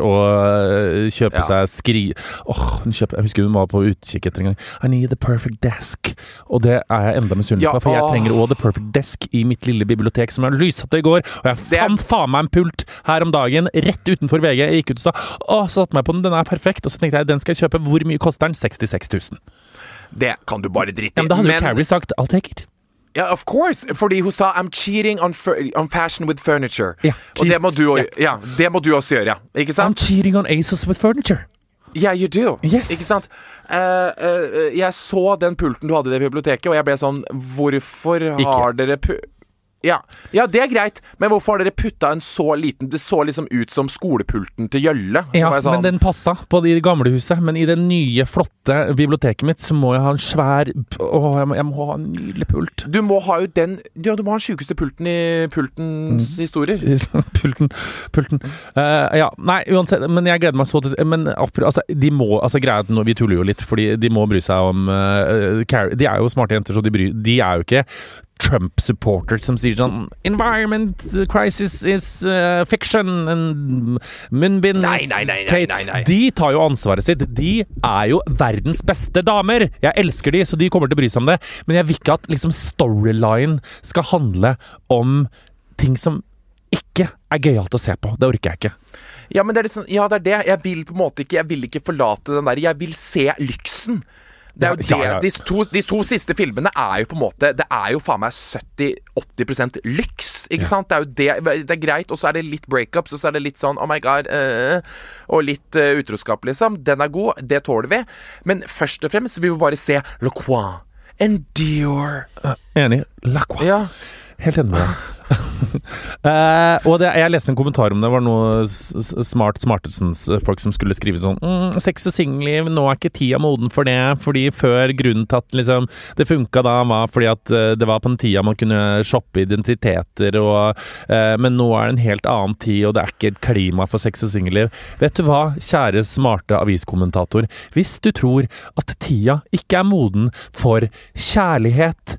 og kjøpe ja. seg skri... Åh, oh, jeg husker hun var på utkikk etter en gang. I need the perfect desk, og det er jeg enda misunnelig ja, på, for jeg trenger også The Perfect Desk i mitt lille bibliotek som jeg lyssatte i går, og jeg fant faen meg en pult her om dagen, rett utenfor V G. Jeg gikk ut og sa, åh, så satt meg på den, den er perfekt, og så tenkte jeg, den skal jeg kjøpe, hvor mye koster den? sekstiseks tusen. Det kan du bare drite i. Ja, men da hadde men... jo Carrie sagt, I'll take it. Ja, yeah, of course, fordi hun sa I'm cheating on, on fashion with furniture. Ja, og det må, du, yeah. ja, det må du også gjøre, ja. Ikke sant? I'm cheating on ASOS with furniture. Yeah, you do. Yes. Ikke sant? Uh, uh, jeg så den pulten du hadde i det biblioteket, og jeg ble sånn, hvorfor har Ikke. dere pu... Ja. ja, det er greit, men hvorfor har dere putta en så liten, det så liksom ut som skolepulten til Jølle? Ja, sånn, men den passa på det gamle huset, men i det nye, flotte biblioteket mitt, så må jeg ha en svær, åh, jeg må, jeg må ha en nydelig pult. Du må ha jo den, ja, du må ha den sykeste pulten i pultens mm. historier. pulten, pulten. Uh, ja, nei, uansett, men jeg gleder meg så til, men altså, de må, altså greit, vi tuller jo litt, fordi de må bry seg om, uh, Carrie, de er jo smarte jenter, så de bryr, de er jo ikke Trump-supporters som sier sånn environment crisis is uh, fiction and munnbind nei, nei, nei, nei, nei, nei. De tar jo ansvaret sitt. De er jo verdens beste damer. Jeg elsker de, så de kommer til å bry seg om det. Men jeg vil ikke at liksom storyline skal handle om ting som ikke er gøyalt å se på. Det orker jeg ikke. Ja, men det er liksom, ja, det er det. Jeg vil på en måte ikke, jeg vil ikke forlate den der. Jeg vil se lyksen. Det er jo det, ja, ja. De, to, de to siste filmene er jo på en måte, det er jo faen meg sytti til åtti prosent lyks, ikke ja. sant? Det er jo det, det er greit, og så er det litt breakups, og så er det litt sånn, oh my god, uh, og litt uh, utroskap, liksom. Den er god, det tåler vi. Men først og fremst vil vi bare se Le Croix and Dior. Uh, enig. Lacroix. Ja. Helt enig med deg. uh, og det, jeg leste en kommentar om det var noe smart smartesens folk som skulle skrive sånn mm, sex og singelliv, nå er ikke tida moden for det, fordi før grunnen til at liksom, det funka da var fordi at uh, det var på den tida man kunne shoppe identiteter og, uh, men nå er det en helt annen tid og det er ikke et klima for sex og singelliv. Vet du hva, kjære smarte aviskommentator, hvis du tror at tida ikke er moden for kjærlighet,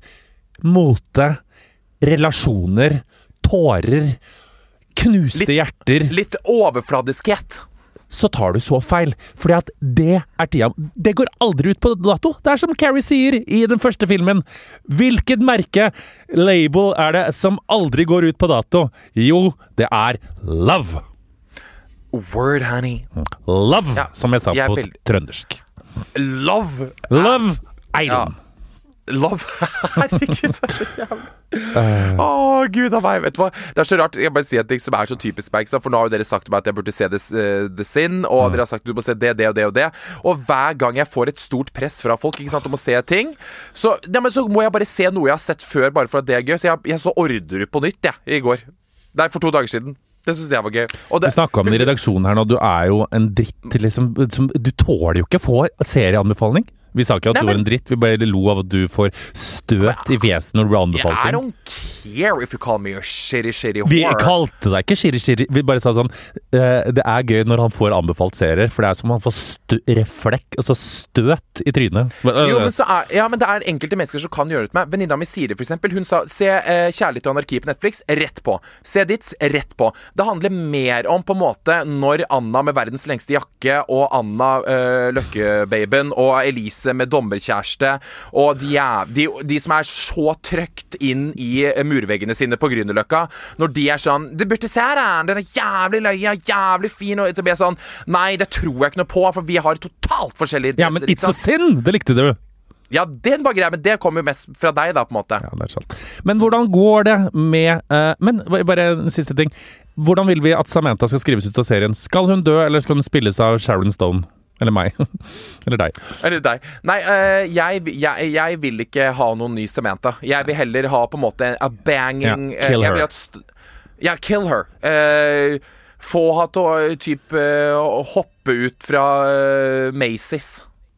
mote, relasjoner, tårer, knuste litt, hjerter. Litt overfladiskhet. Så tar du så feil, fordi at det er tida. Det går aldri ut på dato. Det er som Carrie sier i den første filmen. Hvilket merke, label, er det som aldri går ut på dato? Jo, det er love. Word, honey. Love, ja, som jeg sa jeg på vil... trøndersk. Love. Love, Eiron. Ja. Love. Herregud, det er så jævlig. Åh, oh, Gud av meg. Vet du hva? Det er så rart. Jeg bare sier en ting som er så typisk meg. For nå har jo dere sagt til meg at jeg burde se The, uh, The Sin, og mm. dere har sagt at du må se det, det og det og det. Og hver gang jeg får et stort press fra folk, ikke sant, om å se ting, så, ja, men så må jeg bare se noe jeg har sett før, bare for at det er gøy. Så jeg, jeg så Orderud på nytt, jeg, ja, i går. Nei, for to dager siden. Det synes jeg var gøy. Og det, vi snakket om det i redaksjonen her nå. Du er jo en dritt, liksom. Som, du tåler jo ikke å få serieanbefaling. Vi sa ikke at Nei, du var en dritt, vi bare lo av at du får støt i fjeset når du blir anbefalt ting. I don't care if you call me a shitty, shitty whore. Vi kalte deg ikke shitty, shitty. Vi bare sa sånn, uh, det er gøy når han får anbefalt serier, for det er som han får stø reflekk, altså støt i trynet. Men, uh, jo, men så er, ja, men det er enkelte mennesker som kan gjøre det med meg. Venninna mi Siri, for eksempel, hun sa, se uh, Kjærlighet og anarki på Netflix, rett på. Se Ditz, rett på. Det handler mer om, på en måte, når Anna med verdens lengste jakke, og Anna, uh, Løkkebabyen, og Elise med dommerkjæreste, og de, er, de, de som er så trøkt inn i murveggene sine på Grünerløkka, når de er sånn, du burde se den, den er jævlig løye, jævlig fin, og så blir jeg sånn, nei, det tror jeg ikke noe på, for vi har totalt forskjellige interesser. Ja, men It's a Sin, det likte du. Ja, den var grei, men det kommer jo mest fra deg da, på en måte. Ja, det er sant. Men hvordan går det med, uh, men bare en siste ting, hvordan vil vi at Samantha skal skrives ut av serien? Skal hun dø, eller skal hun spilles av Sharon Stone? Eller meg. Eller deg. Eller deg. Nei, uh, jeg, jeg, jeg vil ikke ha noen ny Samantha. Jeg vil heller ha på en måte a banging ja, kill uh, her. St- ja, kill her. Uh, få ha til å typ uh, hoppe ut fra uh, Macy's.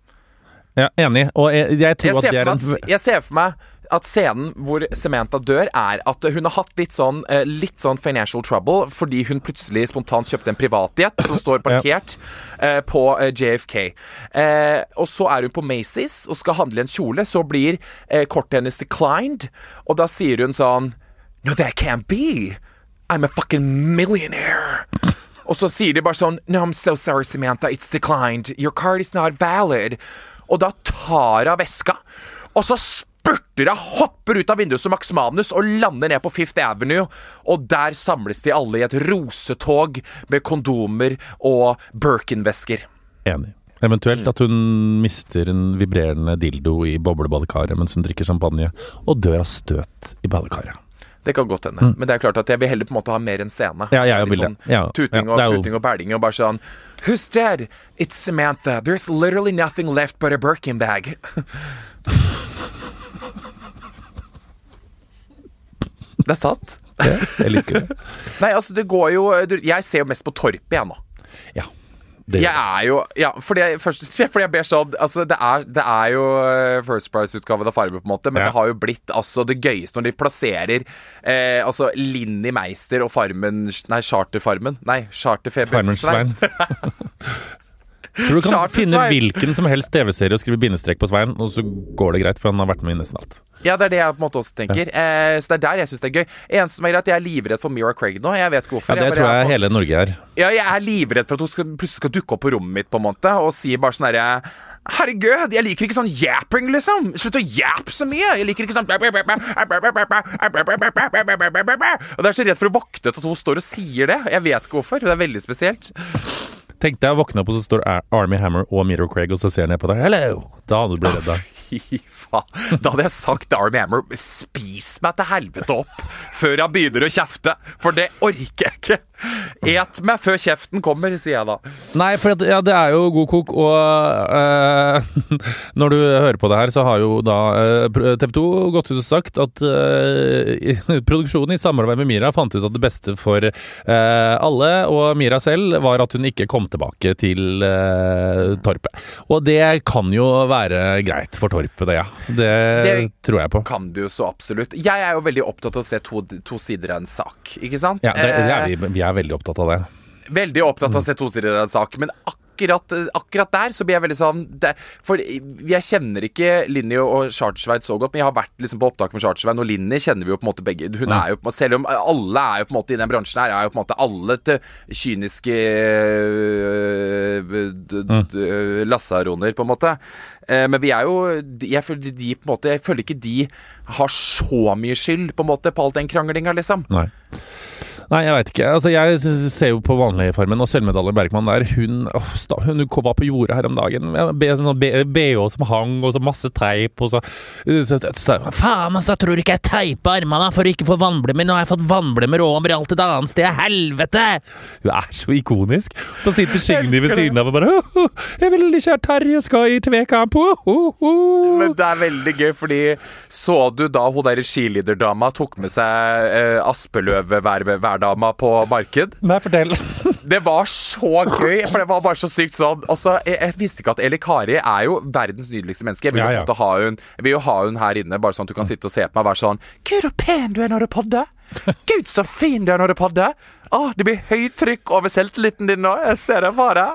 Ja, enig. Og jeg, jeg tror jeg at det er en... At, jeg ser for meg at scenen hvor Samantha dør er at hun har hatt litt sånn, uh, litt sånn financial trouble fordi hun plutselig spontant kjøpte en privatjet som står parkert uh, på uh, J F K. Uh, og så er hun på Macy's og skal handle en kjole, så blir uh, kortet hennes declined, og da sier hun sånn, no, that can't be. I'm a fucking millionaire. Og så sier de bare sånn, no, I'm so sorry Samantha, it's declined. Your card is not valid. Og da tar hun veska, og så spurter hun, hopper ut av vinduet som Max Manus og lander ned på Fifth Avenue, og der samles de alle i et rosetog med kondomer og Birkin-vesker. Enig. Eventuelt at hun mister en vibrerende dildo i boblebadekaret mens hun drikker champagne, og dør av støt i badekaret. Det kan godt hende, mm. men det er klart at jeg vil heller på en måte ha mer enn scene. Ja, jeg vil sånn det. Ja, tuting og ja, jo... puting og bæling og bare sånn, who's dead? It's Samantha. There's literally nothing left but a Birkin bag. Det er sant. Ja, jeg liker det. Nei, altså det går jo, jeg ser jo mest på Torp igjen nå. Ja. Det jeg er jo, ja, fordi jeg, først, fordi jeg ber sånn, altså det er, det er jo First Price-utgaven av Farmen på en måte, men ja. Det har jo blitt altså det gøyeste når de plasserer eh, altså Linni Meister og Farmen, nei, Charterfarmen, nei, Charterfeber. Farmensvein. Tror du kan finne hvilken som helst T V-serie og skrive bindestrek på Svein, og så går det greit, for han har vært med i nesten alt. Ja, det er det jeg på en måte også tenker. Ja. Eh, så det er der jeg synes det er gøy. Eneste som er greit, jeg er livredd for Mira Craig nå. Jeg vet ikke hvorfor. Ja, det jeg tror jeg på... hele Norge er. Ja, jeg er livredd for at hun skal, plutselig skal dukke opp på rommet mitt på en måte, og si bare sånn herre, herregud, jeg liker ikke sånn yapping, liksom. Slutt å yappe så mye. Jeg liker ikke sånn... Og det er så redd for å våkne til at hun står og sier det. Jeg vet ikke hvorfor. Det er veldig spesielt. Tenk deg å våkne opp, og så står Armie Hammer og Mira Craig, og så ser jeg ned på deg. Hello! Da hadde du blitt redd da. Fy faen. Da hadde jeg sagt til Armie Hammer, spis meg til helvete opp før jeg begynner å kjefte, for det orker jeg ikke. Et meg før kjeften kommer, sier jeg da. Nei, for at, ja, det er jo god kok, og uh, når du hører på det her, så har jo da uh, T V to gått ut og sagt at uh, produksjonen i samarbeid med Mira fant ut at det beste for uh, alle, og Mira selv, var at hun ikke kom tilbake til uh, Torpet. Og det kan jo være greit for Torpet, det, ja. Det, det tror jeg på. Kan du jo så absolutt. Jeg er jo veldig opptatt av å se to, to sider av en sak, ikke sant? Ja, det, det er vi, vi er veldig opptatt av det. Veldig opptatt av å se to sider av en sak, men akkurat, akkurat der så blir jeg veldig sånn det, for jeg kjenner ikke Linni og Chartersveien så godt, men jeg har vært liksom på opptak med Chartersveien, og Linni kjenner vi jo på en måte begge. Hun er jo, selv om alle er jo på en måte i den bransjen her, er jo på en måte alle til kyniske mm. lassaroner på en måte. Men vi er jo jeg føler, de, på en måte, jeg føler ikke de har så mye skyld på en måte på all den kranglinga liksom. Nei Nei, jeg vet ikke. Altså, jeg ser jo på vanlig Farmen, og sølvmedalje Bergman der, hun, åh, sta, hun var på jordet her om dagen, med B H som hang, og så masse teip, og så, så, så, så faen, altså, jeg tror ikke jeg teiper armene for å ikke få vannblemmer, nå har jeg fått vannblemmer overalt et annet sted, helvete! Hun er så ikonisk. Så sitter Signy ved siden av og bare, oh, oh, jeg vil ikke ha Terje skal i tvekamp, oh, oh, oh. Men det er veldig gøy, fordi så du da hun der skiliderdama tok med seg eh, Aspeløv hver, hver dama på marked. Nei, fortell. Det var så gøy, for det var bare så sykt sånn. Altså, jeg, jeg visste ikke at Eli Kari er jo verdens nydeligste menneske. Jeg vil, ja, ja. Ha hun, jeg vil jo ha hun her inne, bare sånn at du kan sitte og se på meg og være sånn Gud, så pen du er når du podder. Gud, så fin du er når du podder. Åh, det blir høytrykk over selvtilliten din nå. Jeg ser det bare.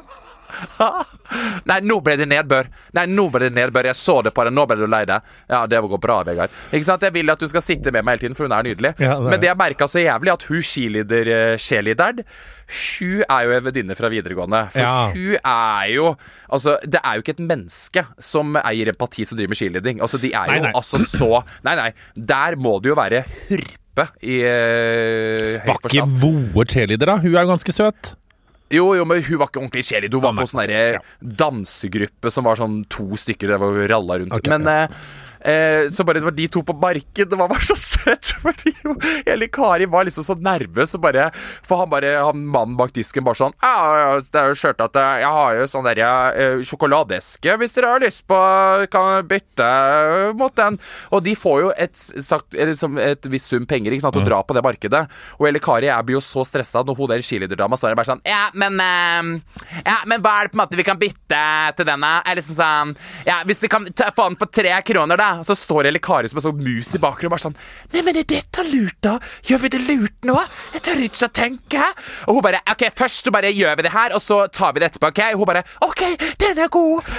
Nei, nå ble det nedbør. Nei, nå ble det nedbør. Jeg så det på deg, nå ble du lei deg. Ja, det går bra, Vegard. Ikke sant? Jeg vil at du skal sitte med meg hele tiden, for hun er nydelig. Ja, det er. Men det jeg merket så jævlig, at hun skilider skjelideren, hun er jo en venninne fra videregående. For ja. Hun er jo altså, det er jo ikke et menneske som eier empati som driver med skiliding. Altså, de er jo nei, nei. altså så Nei, nei. Der må det jo være hurpe i uh, høy forstand. Var ikke Voe skjelider, da? Hun er jo ganske søt. Jo, jo, men hun var ikke ordentlig kjærlig. Hun var på sånn der dansegruppe som var sånn to stykker der hvor ralla rundt. Okay, men ja. eh, eh, så bare det var de to på marked. Det var bare så søtt. Fordi Eli Kari var liksom så nervøs. Og bare, for han bare, han mannen bak disken bare sånn ja, det er jo skjørt at jeg har jo sånn der eh, sjokoladeske. Hvis dere har lyst på, kan bytte mot den. Og de får jo et, sagt, liksom et viss sum penger, ikke sant, å dra på det markedet. Og Eli Kari jeg blir jo så stresset når hun der skiliderdama står der bare sånn ja, men uh, ja, men hva er det på en måte vi kan bytte til denne? Eller sånn sånn ja, hvis vi kan ta, få den for tre kroner da. Så står Eli Kari som en sånn mus i bakgrunnen og bare sånn nei, men er dette lurt da? Gjør vi det lurt nå? Jeg tør ikke å tenke. Og hun bare ok, først så bare gjør vi det her, og så tar vi det etterpå, ok? Og hun bare ok, den er god.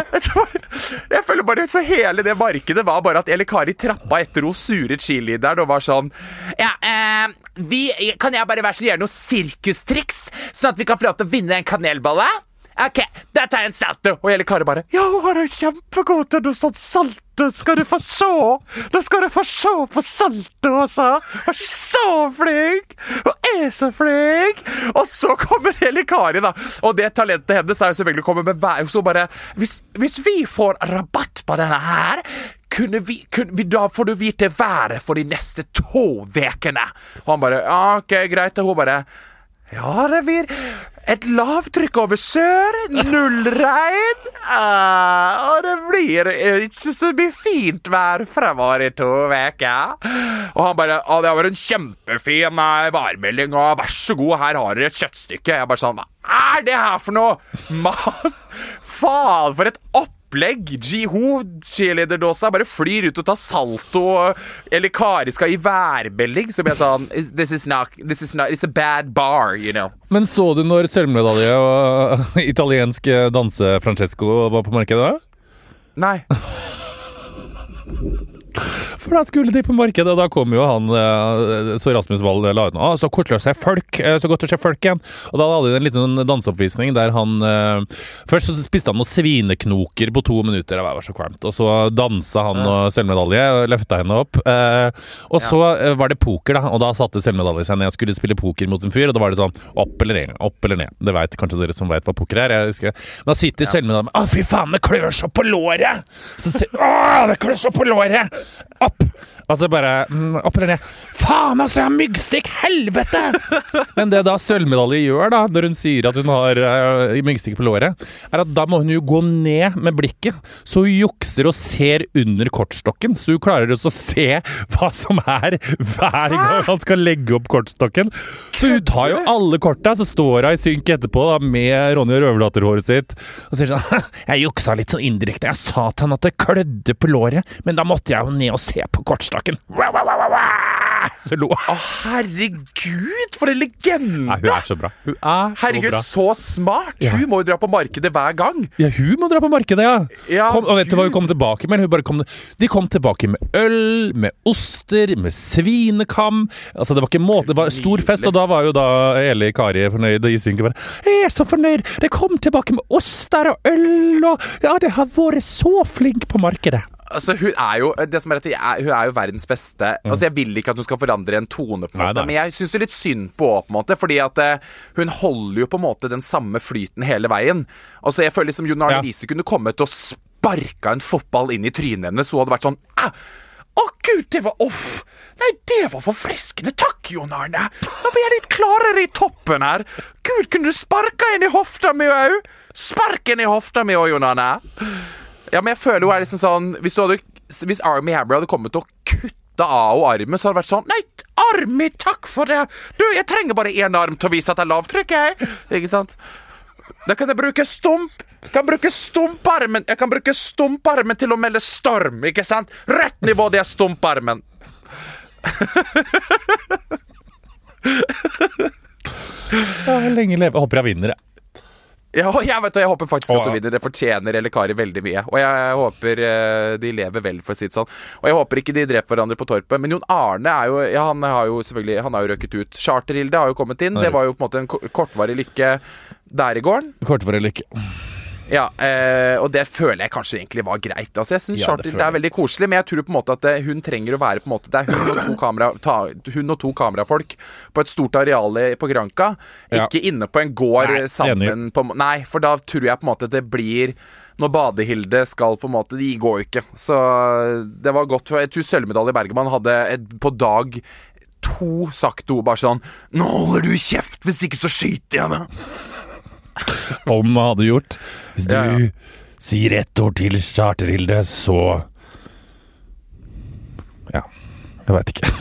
Jeg føler bare så hele det markedet var bare at Eli Kari trappa etter henne suret skilideren og var sånn ja, eh vi, kan jeg bare være så gjøre noe sirkustriks sånn at vi kan få lov til å vinne en kanelbolle? Ok, da tar jeg en salto. Og Eli Kari bare ja, hun har en kjempegod til noe sånn salto. Skal du få så Da skal du få så på salto også. Hun er så flink. Hun er så flink. Og så kommer Eli Kari da. Og det talentet hennes er jo selvfølgelig å komme med hver så bare hvis, hvis vi får rabatt på denne her Kunne vi, kunne vi, da får du vite været for de neste to vekene. Og han bare, ja, ok, greit. Og hun bare, ja, det blir et lavtrykk over sør, null regn. Uh, og det blir ikke så mye fint vær fremover i to veker. Og han bare, ja, det var en kjempefin værmelding, og vær så god, her har dere et kjøttstykke. Jeg bare sånn, hva er det her for noe? Mas, faen, for et opp opplegg. Jiho, cheerleader-dåsa, bare flyr ut og tar salto. Eller Kari skal i værmelding. Så blir jeg sånn this is, not, this is not It's a bad bar, you know. Men så du når sølvmedalje og italiensk danse Francesco var på markedet da? Nei. For da skulle de på markedet, og da kom jo han så Rasmus Wall la ut noe, så kortløse folk, så godt å se folk igjen. Og da hadde de en liten danseoppvisning der han først så spiste han noen svineknoker på to minutter, det var så kvalmt, og så dansa han og sølvmedalje og løfta henne opp, og så var det poker da, og da satte sølvmedalje seg ned og skulle spille poker mot en fyr, og da var det sånn opp eller ned, opp eller ned. Det vet kanskje dere som vet hva poker er, jeg husker. Men da sitter sølvmedalje, å fy faen, det klør så på låret! Så sier, å, det klør så på låret! Opp! Altså bare mm, opp eller ned. Faen, altså, jeg har myggstikk! Helvete! Men det da sølvmedalje gjør, da, når hun sier at hun har uh, myggstikk på låret, er at da må hun jo gå ned med blikket. Så hun jukser og ser under kortstokken. Så hun klarer også å se hva som er hver gang han skal legge opp kortstokken. Så hun tar jo alle korta, så står hun i synk etterpå da, med Ronja Røverdatter-håret sitt. Og sier sånn, jeg juksa litt sånn indirekte. Jeg sa til han at det klødde på låret, men da måtte jeg jo ned og se på kortstokken. Så lo. Å, herregud, for en legende! Nei, hun er så bra. Hun er så herregud, bra. så smart! Ja. Hun må jo dra på markedet hver gang. Ja, hun må dra på markedet, ja. ja kom, og vet du hva hun kom tilbake med? Hun bare kom, de kom tilbake med øl, med oster, med svinekam. Altså, det var ikke måte, det var stor fest, og da var jo da Eli Kari fornøyd, og Isynke bare, jeg er så fornøyd, det kom tilbake med oster og øl, og ja, det har vært så flink på markedet. Altså, hun er jo det som er at er, hun er jo verdens beste. Mm. Altså, jeg vil ikke at hun skal forandre en tone på en måte, men jeg synes jo litt synd på henne på en måte, fordi at eh, hun holder jo på en måte den samme flyten hele veien. Altså, jeg føler liksom Jon Arne Riise ja. kunne komme til å sparke en fotball inn i trynet hennes, så hun hadde vært sånn, ah, å gud, det var off. Nei, det var forfriskende. Takk, Jon Arne. Nå blir jeg litt klarere i toppen her. Gud, kunne du sparke inn i hofta mi òg? Spark inn i hofta mi òg, Jon Arne. Ja, men jeg føler jo er liksom sånn Hvis, du hadde, hvis Armie Hammer hadde kommet til å kutte av og armen, så hadde det vært sånn, nei, Armie, takk for det. Du, jeg trenger bare en arm til å vise at det er lavtrykk, jeg. Ikke sant? Da kan jeg bruke stump. Jeg kan bruke stumparmen. Jeg kan bruke stumparmen til å melde storm, ikke sant? Rett nivå, det er stumparmen. Ja, lenge leve. Jeg håper jeg vinner, jeg. Ja, jeg vet og jeg håper faktisk at hun vinner. Det fortjener Eli Kari veldig mye. Og jeg håper uh, de lever vel, for å si det sånn. Og jeg håper ikke de dreper hverandre på torpet. Men Jon Arne er jo Ja, han har jo selvfølgelig Han har jo røkket ut. Charterhilde har jo kommet inn. Det var jo på en måte en kortvarig lykke der i gården. Kortvarig lykke. Ja, eh, og det føler jeg kanskje egentlig var greit. Altså, jeg synes ja, Charterhilde er veldig koselig, men jeg tror på en måte at det, hun trenger å være på en måte Det er hun og to, kamera, ta, hun og to kamerafolk på et stort areal på Granca. Ja. Ikke inne på en gård nei, sammen på, Nei, for da tror jeg på en måte det blir Når Badehilde skal på en måte De går jo ikke. Så det var godt. Jeg tror sølvmedalje Bergman hadde et, på dag to sagt ord bare sånn, nå holder du kjeft, hvis ikke så skyter jeg meg. Om man hadde gjort. Hvis du ja, ja. sier ett ord til Charterhilde, så Ja, jeg vet ikke.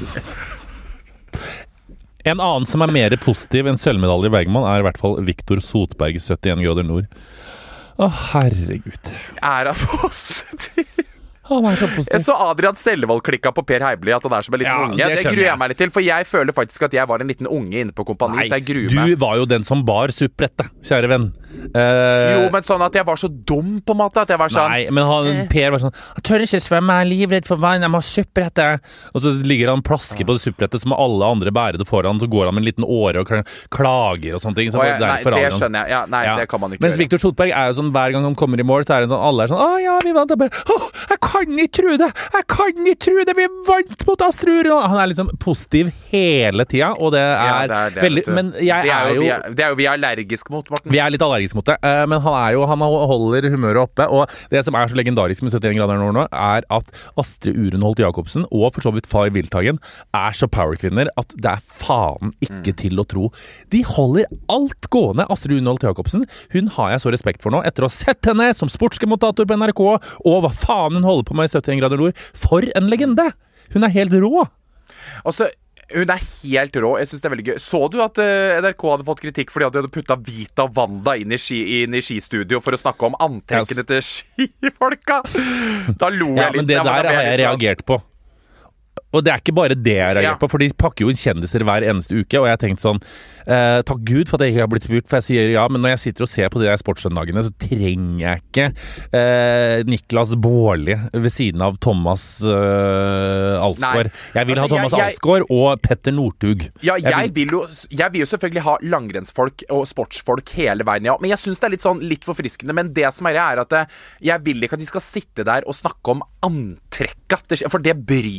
En annen som er mer positiv enn sølvmedalje Bergman, er i hvert fall Victor Sotberg, syttien grader nord. Å, herregud. Er han positiv? Han er så positiv. Jeg så Adrian Sellevold klikka på Per Heibli at han er som en liten ja, unge. Det, det gruer jeg meg litt til, for jeg føler faktisk at jeg var en liten unge inne på Kompani. Nei, så jeg gruer du meg. var jo den som bar supprettet, kjære venn. Uh, jo, men sånn at jeg var så dum på en måte at jeg var sånn Nei, men han, Per var sånn jeg tør ikke svømme, jeg er livredd for vann, jeg må ha supprettet. Og så ligger han plasker på det supprettet som alle andre bærer det foran, så går han med en liten åre og klager og sånne ting. Så jeg, nei, det skjønner jeg. Ja, nei, ja. Det kan man ikke Mens gjøre. Victor Sotberg er jo sånn, hver gang han kommer i mål, så er det sånn, alle er sånn, å ja, vi vant, og bare, å, jeg kan ikke tro det, jeg kan ikke tro det, vi vant mot Astrud. Han er liksom positiv hele tida, og det er, ja, det er det, veldig, men jeg det er, er jo, vi er, det er jo vi er allergiske mot, Morten. Vi er litt allergiske mot det, men han er jo, han holder humøret oppe, og det som er så legendarisk med syttien grader nord nå, er at Astrid Urenholt Jacobsen, og for så vidt Fay Wilthagen, er så powerkvinner at det er faen ikke mm. til å tro. De holder alt gående. Astrid Urenholt Jacobsen, hun har jeg så respekt for nå, etter å ha sett henne som sportskommentator på N R K, og hva faen hun holder på med i syttien grader nord. For en legende! Hun er helt rå! Altså, hun er helt rå. Jeg synes det er veldig gøy. Så du at uh, N R K hadde fått kritikk fordi at de hadde puttet Vita Wanda inn i, ski, inn i skistudio for å snakke om antrekkene yes. til skifolka? Da lo jeg ja, litt. Men det der har jeg sånn. reagert på. Og det er ikke bare det jeg reagerer ja. på, for de pakker jo kjendiser hver eneste uke, og jeg har tenkt sånn, eh, takk Gud for at jeg ikke har blitt spurt, for jeg sier ja, men når jeg sitter og ser på de der sportssøndagene, så trenger jeg ikke eh, Niklas Baarli ved siden av Thomas eh, Alsgaard. Nei. Jeg vil altså, ha Thomas jeg, jeg, Alsgaard og Petter Northug. Ja, jeg, jeg, vil jo, jeg vil jo selvfølgelig ha langrennsfolk og sportsfolk hele veien, ja, men jeg synes det er litt sånn, litt forfriskende, men det som er, er at jeg vil ikke at de skal sitte der og snakke om antrekka, for det bryr, altså det ble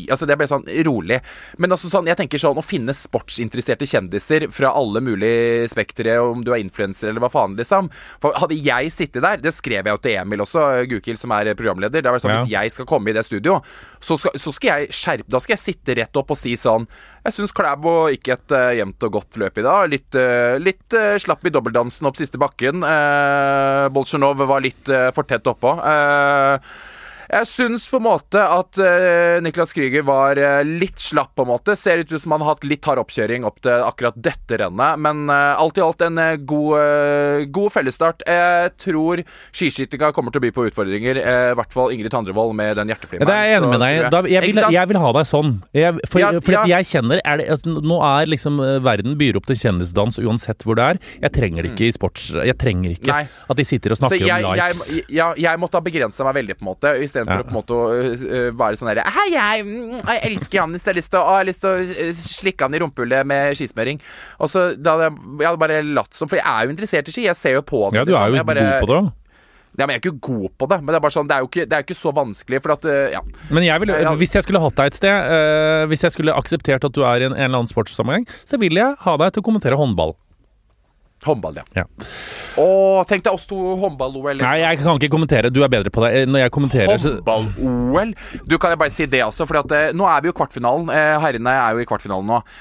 jeg sånn, rolig. Men altså sånn, jeg tenker sånn, å finne sportsinteresserte kjendiser fra alle mulige spektere, om du er influencer eller hva faen, liksom. For hadde jeg sittet der, det skrev jeg jo til Emil også, Gukil, som er programleder, det var sånn, ja. Hvis jeg skal komme i det studio, så skal, så skal jeg skjerpe, da skal jeg sitte rett opp og si sånn, jeg synes Klæbo ikke et uh, jevnt og godt løp i dag, litt, uh, litt uh, slapp i dobbeltdansen opp siste bakken, uh, Bolsjunov var litt uh, for tett oppå, uh, jeg synes på en måte at uh, Niklas Kryger var uh, litt slapp på en måte. Ser ut som han har hatt litt hard oppkjøring opp til akkurat dette rennet. Men uh, alt i alt en uh, god, uh, god fellesstart. Jeg tror skiskytinga kommer til å by på utfordringer. I uh, hvert fall Ingrid Tandrevold med den hjerteflimmen. Det er jeg enig med deg. Da, jeg, vil, jeg vil ha deg sånn. Jeg, for ja, for ja. jeg kjenner er det, altså, nå er liksom verden byr opp til kjendisdans uansett hvor det er. Jeg trenger det ikke i sports. Jeg trenger ikke Nei. At de sitter og snakker jeg, om likes. Jeg, ja, jeg måtte ha begrenset meg veldig på en måte, i stedet for ja. Å på en måte uh, være sånn der Hei, jeg, jeg elsker Jannis, jeg har lyst til å, jeg har lyst til å slikke han i rumpehullet med skismøring. Og så da hadde jeg, jeg hadde bare latt som, for jeg er jo interessert i ski, jeg ser jo på det. Ja, du er jo bare, god på det. Ja, men jeg er ikke god på det, men det er bare sånn, det er jo ikke, det er jo ikke så vanskelig, for at, uh, ja. Men jeg vil, hvis jeg skulle hatt deg et sted, uh, hvis jeg skulle akseptert at du er i en, en eller annen sportssammenheng, så vil jeg ha deg til å kommentere håndball. Håndball, ja. ja. Åh, tenk deg oss to håndball-O L. Nei, jeg kan ikke kommentere. Du er bedre på det. Når jeg kommenterer Håndball-O L? Du, kan jeg bare si det også, for at, eh, nå er vi jo i kvartfinalen. Eh, herrene er jo i kvartfinalen nå.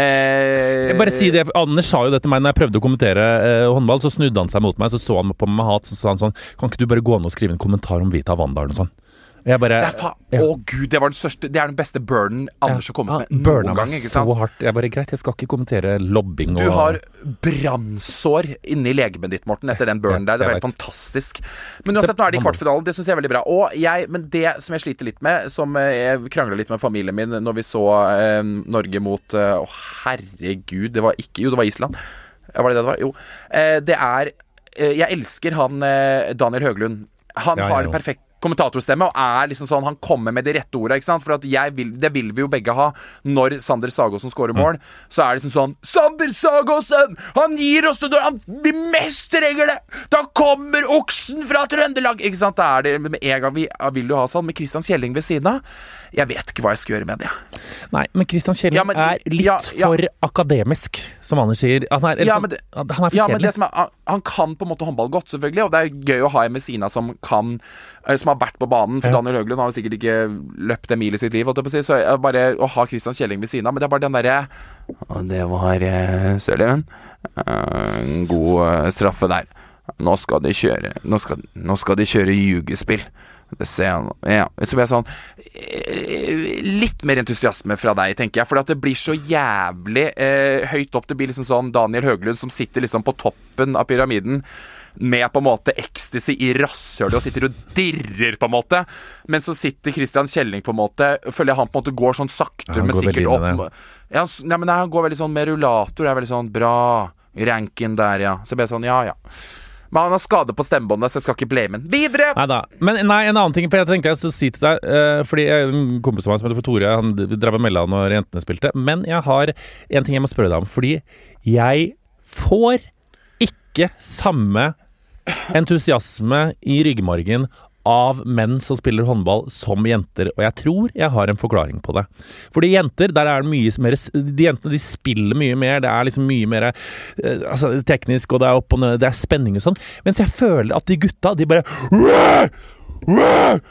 Eh, jeg bare si det, Anders sa jo det til meg når jeg prøvde å kommentere eh, håndball, så snudde han seg mot meg, så så han på meg med hat, så sa han sånn, kan ikke du bare gå ned og skrive en kommentar om Vita Vandalen og sånn? Jeg bare, det er fa- ja. Å gud, det var den største, det er den beste burnen Anders har kommet med ja, noen gang, ikke sant? Så hardt. Jeg bare, greit, jeg skal ikke kommentere lobbing og... Du har brannsår inni legemet ditt, Morten, etter den burnen ja, der. Det var helt fantastisk. Men uansett, nå er det i kvartfinalen, det synes jeg er veldig bra. Og jeg, men det som jeg sliter litt med, som jeg kranglet litt med familien min når vi så eh, Norge mot, å eh, herregud, det var ikke, jo det var Island. Var det det det var? Jo. Eh, det er, eh, jeg elsker han eh, Daniel Høglund. Han ja, har en perfekt kommentatorstemme, og er liksom sånn, han kommer med de rette ordene, ikke sant? For at jeg vil, det vil vi jo begge ha. Når Sander Sagåsen scorer mål, mm. så er det liksom sånn, Sander Sagåsen, han gir oss det når han, vi mest trenger det! Da kommer oksen fra Trøndelag! Ikke sant? Da er det med en gang vi vil jo ha sånn, med Christian Kjelling ved siden av. Jeg vet ikke hva jeg skal gjøre med det. Nei, men Christian Kjelling ja, men, er litt ja, ja. for akademisk, som Anders sier. Han er, ja, men det, han er for ja, kjedelig. Men det som er, han, han kan på en måte håndball godt, selvfølgelig, og det er gøy å ha en med siden av som kan, som har vært på banen, for ja. Daniel Høglund har jo sikkert ikke løpt en mil i sitt liv, så bare å ha Christian Kjelling ved siden av, men det er bare den derre, og det var uh, Sørleven, en uh, god uh, straffe der. Nå skal de kjøre, nå skal, nå skal de kjøre jugespill. Det ser jeg, ja. Så blir jeg sånn litt mer entusiasme fra deg, tenker jeg, for at det blir så jævlig eh, høyt opp. Det blir liksom sånn Daniel Høglund som sitter liksom på toppen av pyramiden med på en måte ecstasy i rasshølet og sitter og dirrer på en måte, men så sitter Christian Kjelling på en måte, føler jeg han på en måte går sånn sakte, ja, men sikkert opp ja, nei, men han går veldig sånn med rullator, er veldig sånn bra ranken der, ja, så blir jeg sånn, ja, ja. Men han har skade på stemmebåndet, så jeg skal ikke blame han. Videre! Neida. Men nei, en annen ting, for jeg tenkte jeg skulle si til deg, uh, fordi en kompis av meg som heter Tore, han drev og meldet når jentene spilte, men jeg har en ting jeg må spørre deg om, fordi jeg får ikke samme entusiasme i ryggmargen av menn som spiller håndball som jenter, og jeg tror jeg har en forklaring på det. Fordi jenter, der er det mye mer, de jentene de spiller mye mer, det er liksom mye mer eh, altså, teknisk, og det er opp og ned, det er spenning og sånn, mens jeg føler at de gutta, de bare Rrr! Rrr!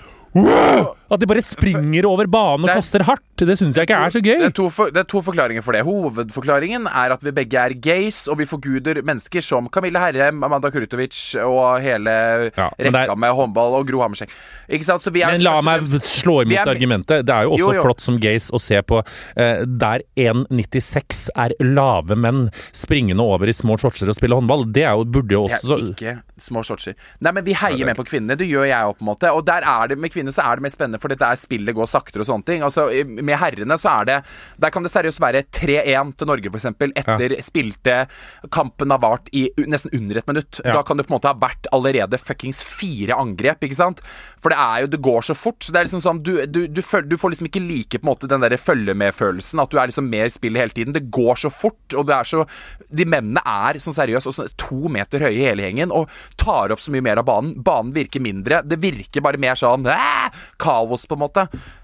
At de bare springer over banen og kaster hardt. Det synes jeg ikke er så gøy. Det er, to for, det er to forklaringer for det. Hovedforklaringen er at vi begge er gays, og vi forguder mennesker som Camille Herrem, Amanda Kurutovic og hele ja, rekka er... med håndball og Gro Hammerseng. Ikke sant? Så vi er, men la meg slå imot er... argumentet. Det er jo også jo, jo. flott som gays å se på uh, der en komma nittiseks er lave menn springende over i små shortser og spille håndball. Det er jo, burde jo også... Det er ikke små shortser. Nei, men vi heier med på kvinnene. Det gjør jeg jo på en måte. Og der er det med kvinner så er det mer spennende, for dette er spillet går saktere og sånne ting. Altså, med herrene så er det, der kan det seriøst være tre én til Norge for eksempel, etter ja. spilte kampen har vart i nesten under et minutt. Ja. Da kan det på en måte ha vært allerede fuckings fire angrep, ikke sant? For det er jo, det går så fort, så det er liksom sånn, du, du, du, føl, du får liksom ikke like på en måte den der følge med følelsen, at du er liksom mer spill hele tiden. Det går så fort, og det er så, de mennene er sånn seriøst, og sånn to meter høye i hele gjengen, og tar opp så mye mer av banen. Banen virker mindre, det virker bare mer sånn, Æh! kaos på en måte.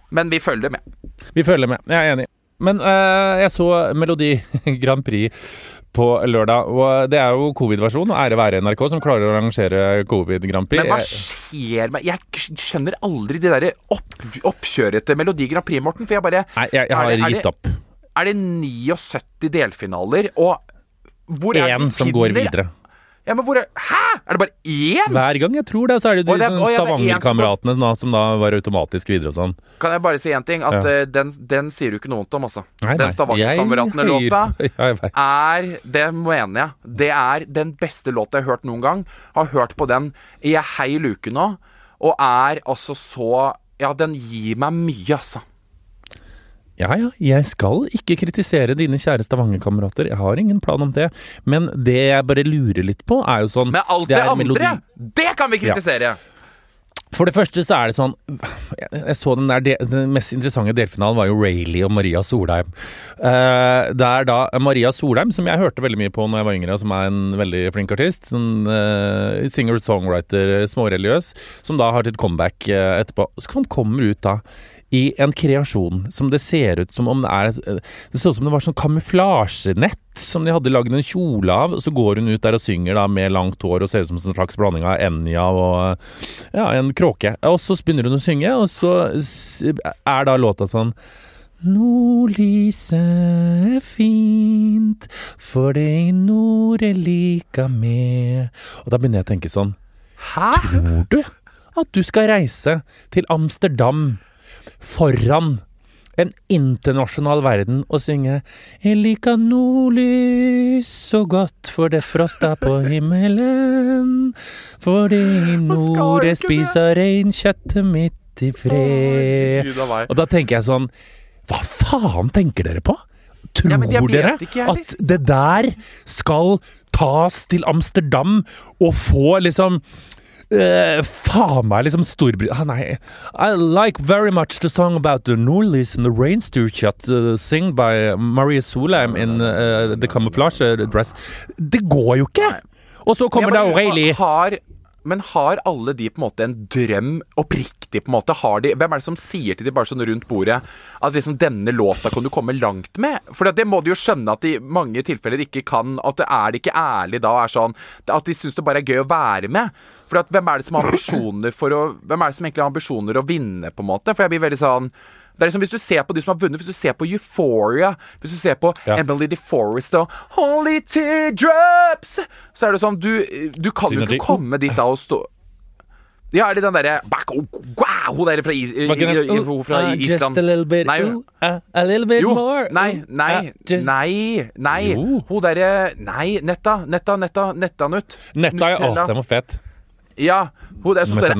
Men vi følger med. Vi følger med, jeg er enig. Men uh, jeg så Melodi Grand Prix på lørdag, og det er jo covid-versjon, og ære være N R K som klarer å arrangere covid Grand Prix. Men hva skjer med Jeg skjønner aldri de der opp, oppkjøret til Melodi Grand Prix, Morten, for jeg bare Nei, jeg, jeg har er det, gitt opp. Er det syttini delfinaler, og hvor er en som går videre? Ja, men hvor er Hæ? Er det bare én? Hver gang jeg tror det, så er det jo de sånn Stavanger-kameratene som, som da var automatisk videre og sånn. Kan jeg bare si en ting? At ja. uh, den, den sier du ikke noe om, altså. Nei, nei. Den Stavanger-kameratene-låta er Det mener jeg. Det er den beste låta jeg har hørt noen gang. Har hørt på den i ei heil uke nå, og er altså så Ja, den gir meg mye, altså. Ja, ja, jeg skal ikke kritisere dine kjære Stavanger-kamerater. Jeg har ingen plan om det. Men det jeg bare lurer litt på, er jo sånn Men alt det, det andre, melodi. Det kan vi kritisere! Ja. For det første så er det sånn Jeg, jeg så den der de, Den mest interessante delfinalen var jo Rayleigh og Maria Solheim. Uh, det er da Maria Solheim, som jeg hørte veldig mye på når jeg var yngre, som er en veldig flink artist. Sånn uh, singer-songwriter, småreligiøs, som da har sitt comeback uh, etterpå. Så han kommer ut da i en kreasjon som det ser ut som om det er Det ser ut som det var sånn kamuflasjenett som de hadde laget en kjole av, og så går hun ut der og synger da med langt hår og ser ut som en slags blanding av Enya og ja, en kråke. Og så begynner hun å synge, og så er da låta sånn Nordlyset er fint, for det i nord er like med. Og da begynner jeg å tenke sånn Hæ? Tror du at du skal reise til Amsterdam foran en internasjonal verden og synge Jeg liker nordlys så godt, for det froster på himmelen, for det i nord jeg spiser reinkjøttet mitt i fred. Og da tenker jeg sånn Hva faen tenker dere på? Tror ja, dere at det der skal tas til Amsterdam og få liksom Uh, faen meg liksom Storbrit ah, nei. I like very much the song about the Nordlys and the Reinsdyrkjøtt uh, sing by Maria Solheim in uh, the camouflage dress. Det går jo ikke! Og så kommer ja, da Rayleigh. Har, men har alle de på en måte en drøm oppriktig på en måte? Har de, hvem er det som sier til de bare sånn rundt bordet at liksom denne låta kan du komme langt med? For det må de jo skjønne at de i mange tilfeller ikke kan, at det er det ikke ærlig da, er sånn at de synes det bare er gøy å være med. For at hvem er det som har ambisjoner for å Hvem er det som egentlig har ambisjoner å vinne, på en måte? For jeg blir veldig sånn Det er liksom hvis du ser på de som har vunnet, hvis du ser på Euphoria, hvis du ser på ja. Emily DeForest og Holy Teardrops, så er det sånn Du, du kan jo ikke komme dit da og stå Ja, er det den derre Hun der fra, i, i, i, fra uh, Island Just a little bit Nei, ooh, uh, A little bit jo, more Nei, nei, uh, just... nei Nei, jo. Hun derre Nei, Netta, Netta, Netta, Nettanut Netta, ja, åh, den var fett Ja, hun er så større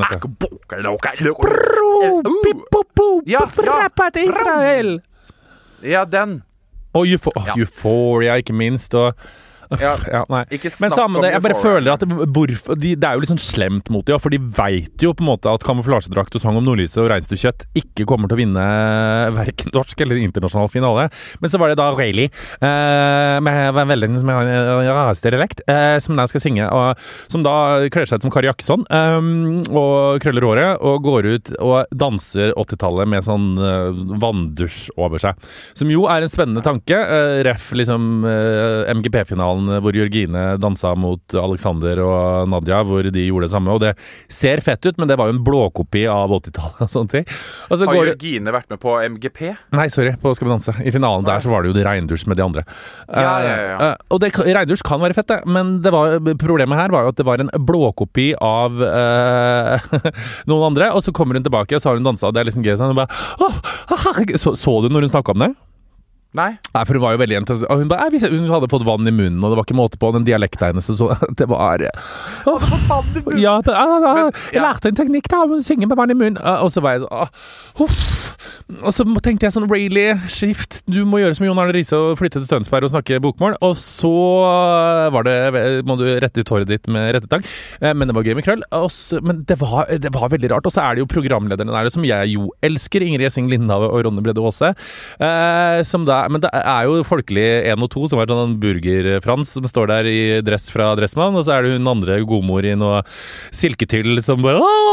Israel Ja, den Og Euphoria, ikke minst Og Ja, ja, nei. Men sammen det, jeg bare føler at hvorfor, de, det er jo litt sånn slemt mot de, for de vet jo på en måte at kamuflasjedrakt og sang om nordlyset og reinsdyrkjøtt ikke kommer til å vinne hverken norsk eller internasjonal finale. Men så var det da Rayleigh eh, med en veldig rareste dialekt eh, som der skal synge, og som da kler seg ut som Kari Jakkesson eh, og krøller håret og går ut og danser åttitallet med sånn eh, vanndusj over seg. Som jo er en spennende tanke. Eh, ref liksom eh, M G P-finalen hvor Jørgine dansa mot Alexander og Nadia, hvor de gjorde det samme, og det ser fett ut, men det var jo en blåkopi av åttitallet og sånne ting. Og så har går Jørgine vært med på M G P? Nei, sorry, på Skal vi danse. I finalen der så var det jo de regndusj med de andre. Ja, ja, ja. Uh, uh, og det, regndusj kan være fett, det, men det var, problemet her var jo at det var en blåkopi av uh, noen andre, og så kommer hun tilbake, og så har hun dansa, og det er liksom gøy, sånn, og bare, oh, så, så du når hun snakket om det? Nei. Nei, for hun var jo veldig entusiastisk. Hun, bare, hun hadde fått vann i munnen, og det var ikke måte på den dialekten hennes. Så det var oh, ja, men, ah, jeg lærte en teknikk da, å synge med vann i munnen. Og så var jeg sånn ah, og så tenkte jeg sånn Rayleigh, skift, du må gjøre som Jon Arne Riise og flytte til Tønsberg og snakke bokmål. Og så var det, må du rette ut håret ditt med rettetang. Men det var gøy med krøll. Så, men det var, det var veldig rart. Og så er det jo programlederne der som jeg jo elsker, Ingrid Gjessing Lindhave og Ronny Brede Aase, eh, som da men det er jo folkelig en og to som er sånn burger-Frans som står der i dress fra Dressmann, og så er det hun andre godmor i noe silketyll som bare ååå,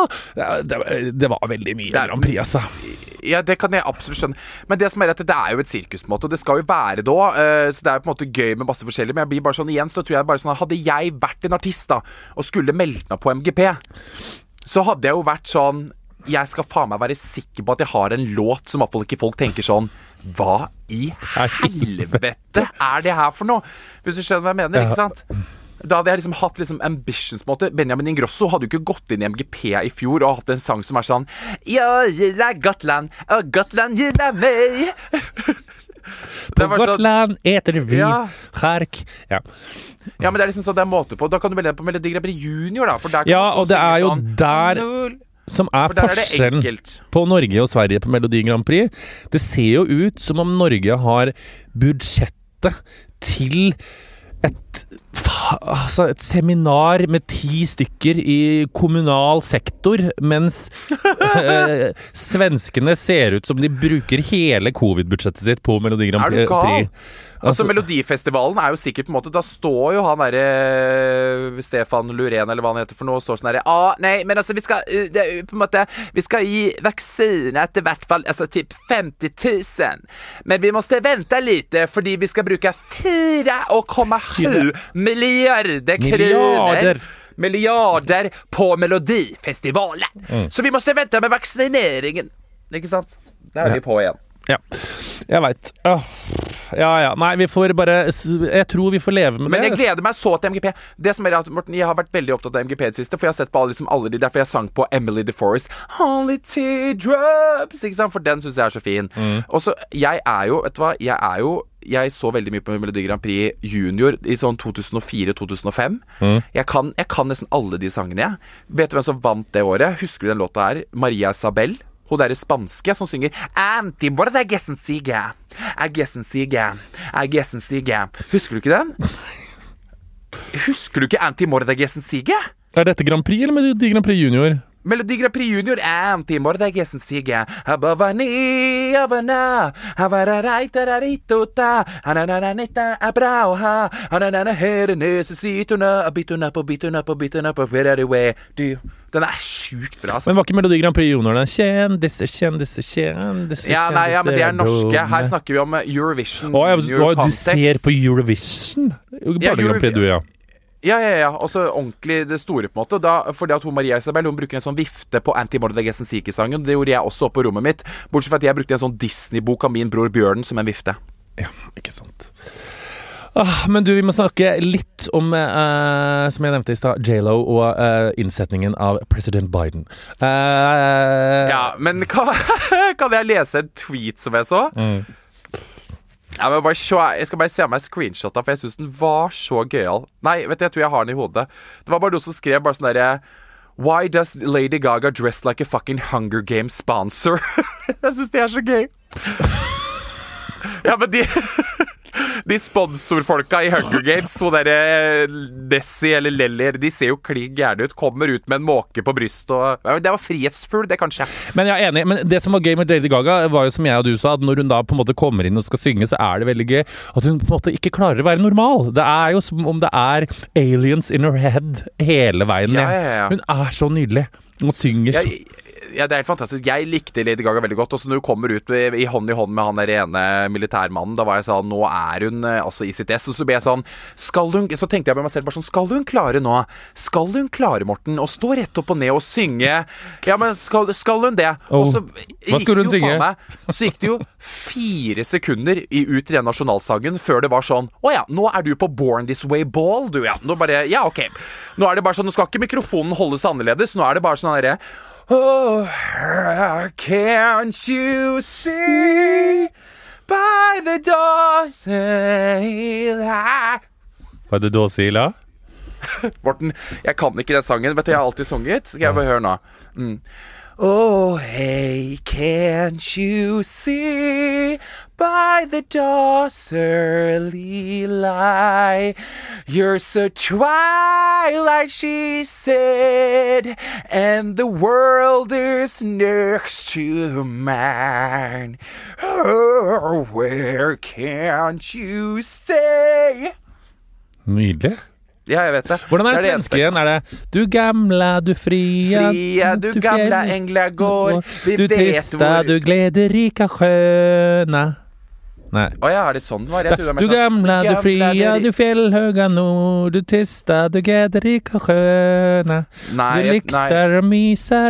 det, det var veldig mye Det er- Grand Prix, altså. Ja, det kan jeg absolutt skjønne. Men det som er at det er jo et sirkus, på en måte, og det skal jo være det òg. Uh, så det er jo på en måte gøy med masse forskjellig. Men jeg blir bare sånn igjen, så tror jeg bare sånn at hadde jeg vært en artist da og skulle meldt meg på M G P, så hadde jeg jo vært sånn Jeg skal faen meg være sikker på at jeg har en låt som i hvert fall ikke folk tenker sånn Hva i helvete er det her for noe? Hvis du skjønner hva jeg mener, ikke sant? Da hadde jeg liksom hatt liksom ambitions på en måte. Benjamin Ingrosso hadde jo ikke gått inn i M G P i fjor og hatt en sang som er sånn Jeg gillar Gotland, og Gotland gillar meg. På Gotland eter vi Ja. Hark. Ja. Ja, men det er liksom sånn det er måte på. Da kan du melde deg på Melodi Grand Prix Junior, da. For der kan Ja, du få og det synge er jo sånn, der null. som er, For der er det forskjellen enkelt. på Norge og Sverige på Melodi Grand Prix. Det ser jo ut som om Norge har budsjettet til et, fa- altså et seminar med ti stykker i kommunal sektor, mens eh, svenskene ser ut som de bruker hele covid-budsjettet sitt på Melodi Grand Er du gal? Prix. Altså, Altså- Melodifestivalen er jo sikkert på en måte Da står jo han derre Stefan Lorén, eller hva han heter for noe, står sånn derre ah, nei, men altså, vi skal uh, det, er jo på en måte Vi skal gi vaksiner til hvert fall Altså typ femti tusen. Men vi måste vänta lite, fordi vi skal bruke fire komma sju miljarder Milliarder. kroner Milliarder på Melodifestivalen. Mm. Så vi måste vänta med vaksineringen. Ikke sant? Der er vi på igjen. Ja, jeg veit. Ja. ja ja. Nei, vi får bare Jeg tror vi får leve med Men jeg det. gleder meg så til M G P. Det som er at, Morten, Jeg har vært veldig opptatt av M G P i det siste, for jeg har sett på alle, liksom, alle de Derfor jeg sang på Emily DeForest Only Teardrops, ikke sant? For den synes jeg er så fin. Mm. Og så, jeg er jo Vet du hva, jeg er jo Jeg så veldig mye på Melodi Grand Prix Junior i sånn to tusen og fire til to tusen og fem. Mm. Jeg, kan, jeg kan nesten alle de sangene, jeg. Vet du hvem som vant det året? Husker du den låta her? Maria Isabel. Hun der spanske som synger Anti, what I guess and siga I guess and siga I guess and siga. Husker du ikke den? Husker du ikke Anti, what I guess and siga? Er dette Grand Prix eller Melodi Grand Prix Junior? Melodi Grand Prix Junior Anti, what I guess and siga Abavani, avana Avararaitararitota Anananita abrauha Ananana here necessituna Abituna på bituna på bituna på Ferrari du Den er sjukt bra, altså. Men var ikke Melodi Grand Prix Junior den? Kjendiser, kjendiser, kjendiser, Ja, nei, ja, men det er norske. Her dumme. snakker vi om Eurovision Å, jeg, Junior å, du Context. ser på Eurovision? Ja, Bare Grand Prix, du, ja. Ja, ja, ja. Og så ordentlig det store, på en måte. Da, fordi at hun Maria Isabel Hun bruker en sånn vifte på Anti-Mordegesen Siki-sangen. Det gjorde jeg også på rommet mitt. Bortsett fra at jeg brukte en sånn Disney-bok av min bror Bjørn som en vifte. Ja, ikke sant. Ah, men du, vi må snakke litt om, eh, som jeg nevnte i stad, J Lo og eh, innsetningen av president Biden. Eh, Ja, men kan, kan jeg lese en tweet som jeg så? Mm. Ja, men bare se, Jeg skal bare se meg screenshotta, for jeg synes den var så gøyal. Nei, vet du, jeg tror jeg har den i hodet. Det var bare noe som skrev bare sånn derre Why does Lady Gaga dress like a fucking Hunger Games sponsor? Jeg synes det er så gøy. Ja, men de De sponsorfolka i Hunger Games, så der Desi eller Lellier, de ser jo klin gærne ut. Kommer ut med en måke på brystet og ja, Det var frihetsfugl, det, kanskje. Men jeg er enig, men det som var gøy med Lady Gaga, var jo som jeg og du sa, at når hun da på en måte kommer inn og skal synge, så er det veldig gøy at hun på en måte ikke klarer å være normal. Det er jo som om det er aliens in her head hele veien. Ja, ja, ja. Hun er så nydelig. Hun synger så Jeg, ja, det er helt fantastisk. Jeg likte Lady Gaga veldig godt. Og så når hun kommer ut i, i hånd i hånd med han der ene militærmannen, da var jeg sånn Nå er hun eh, altså i sitt ess. Og så ble jeg sånn Skal hun Så tenkte jeg med meg selv bare sånn Skal hun klare nå? Skal hun klare, Morten, å stå rett opp og ned og synge? Ja, men skal, skal hun det? Oh. Og så Hva skulle hun det jo, synge? faen meg, Så gikk det jo fire sekunder i, ut i den nasjonalsangen før det var sånn Å ja, nå er du på Born This Way Ball, du, ja. Nå bare Ja, ok. Nå er det bare sånn Nå skal ikke mikrofonen holdes annerledes. Nå er det bare sånn derre Oh, can't you see by the dawn's early light? Hva er det da, Sila? Morten, jeg kan ikke den sangen. Vet du, jeg har alltid sunget. Skal jeg bare høre nå? Mm. Oh, hey, can't you see by the dawn's early light? You're so twilight, she said, and the world is next to mine. Oh, where can't you stay? Nydelig. Ja, jeg vet det. Hvordan er det, det svenske igjen? Er det Du gamla, du fria, fria du, du gamla änglar går, vi du tysta, hvor... du glederika sköna. Nei. Å oh, ja, er det sånn var? Jeg du sånn, gamla, du fria, du fjellhöga nord, du tysta, du glederika sköna. Nei, du lyxar og myser.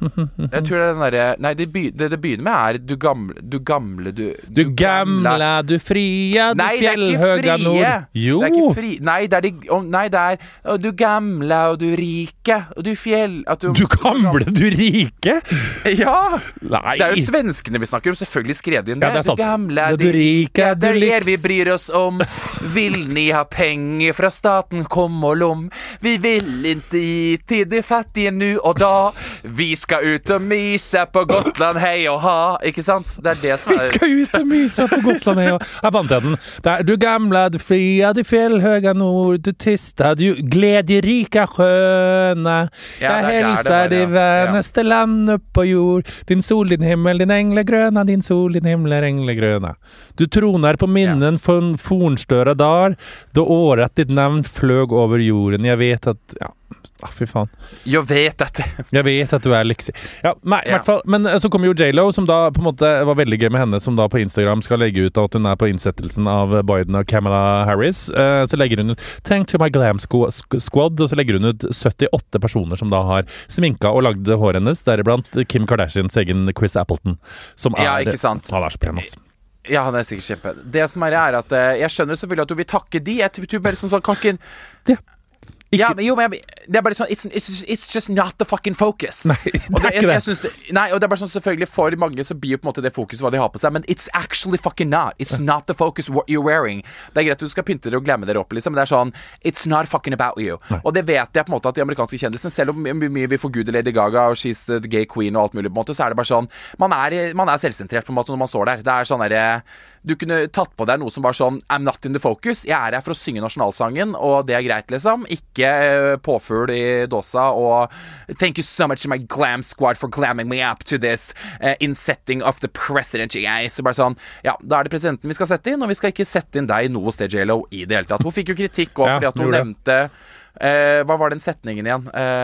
Jeg tror det er den derre Nei, det, be, det det begynner med er du gamle, du gamle, du Du, du gamla, gamla, du fria, du fjellhöga nord. Jo. Det er ikke fri. Nei, det er de, oh, nei, det er oh, du gamla og du rike og du fjell at du, du gamle, du rike? Ja! Nei. Det er jo svenskene vi snakker om. Selvfølgelig skrev de inn det. Ja, det er sant. Du gamle, du rika, det er det vi bryr oss om. Vil ni ha penger fra staten, kom og lom. Vi vil ikke gi til de fattige nu og da. Vi skal ut og myse på Gotland, hei og ha. Ikke sant? Det er det som er Vi skal ut og myse på Gotland, hei og ha. Jeg fant den. Det er du gamla, du fria, du fjellhöga nord, du tysta, du gledjerika sköna. Ja, jeg hälsar de väneste ja. land upp på jord. Din sol, din himmel, din englegrøna, din sol, din himmel er englegrøna. Du tronar på minnen ja. från fornstöra dagar då året ditt namn flög over jorden. Jeg vet at ja, ah, fy faen. Jeg vet at Jeg vet at du er lyksig. Ja, nei, i ja. hvert fall. Men så kom jo J Lo, som da på en måte var veldig gøy med henne, som da på Instagram skal legge ut at hun er på innsettelsen av Biden og Kamala Harris. Så legger hun ut Thank to my glam squad, og så legger hun ut syttiåtte personer som da har sminka og lagd håret hennes, deriblant Kim Kardashians egen Chris Appleton, som er, ja, ikke sant? Han er så pen, altså. Ja, han er sikkert kjempe. Det som er, er at jeg skjønner selvfølgelig at du vil takke de. Jeg tror bare sånn sånn, kan ikke ja. Ikke. Ja, men jo, men jeg, det er bare sånn it's, it's, it's just not the fucking focus. Nei, det er det, ikke det. Jeg synes det. Nei, og det er bare sånn selvfølgelig for mange så blir jo på en måte det fokuset hva de har på seg, men it's actually fucking not. It's not the focus what you're wearing. Det er greit at du skal pynte dere og glemme dere opp, liksom, men det er sånn it's not fucking about you. Nei. Og det vet jeg på en måte at de amerikanske kjendisene, selv om mye vi forguder Lady Gaga og she's the gay queen og alt mulig på en måte, så er det bare sånn man er, man er selvsentrert på en måte når man står der. Det er sånn derre du kunne tatt på deg noe som var sånn I'm not in the focus. Jeg er her for å synge nasjonalsangen, og det er greit, liksom. Ikke uh, påfugl i dåsa og thank you so much to my glam squad for glamming me up to this uh, insetting of the president. Jeg. Så bare sånn, ja, da er det presidenten vi skal sette inn, og vi skal ikke sette inn deg noe sted, J Lo, i det hele tatt. Hun fikk jo kritikk også, ja, fordi at hun nevnte Uh, hva var den setningen igjen?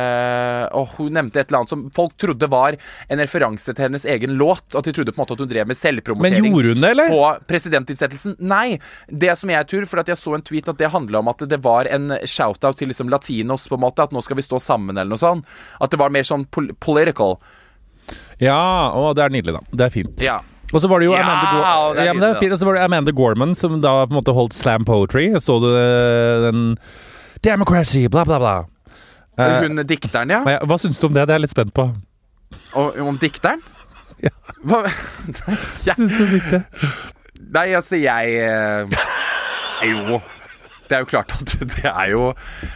Uh, oh, hun nevnte et eller annet som folk trodde var en referanse til hennes egen låt. At de trodde på en måte at hun drev med selvpromotering. Men gjorde hun det, eller? På presidentinnsettelsen. Nei, det som jeg tror, for at jeg så en tweet at det handlet om at det var en shoutout til liksom latinos på en måte, at nå skal vi stå sammen eller noe sånt. At det var mer sånn pol- political. Ja, og det er nydelig da. Det er fint. Ja. Og så var det jo ja, Amanda, Go- det ja, men det er fint. Og så var det Amanda Gorman som da på en måte holdt slam poetry. Så du den Democracy, bla bla bla. Uh, Hun dikteren, ja. Hva, hva syns du om det? Det er jeg litt spent på. Og, om dikteren? Ja. Hva? ja. Syns du om dikter? Nei, altså, jeg uh, Jo. Det er jo klart at det er jo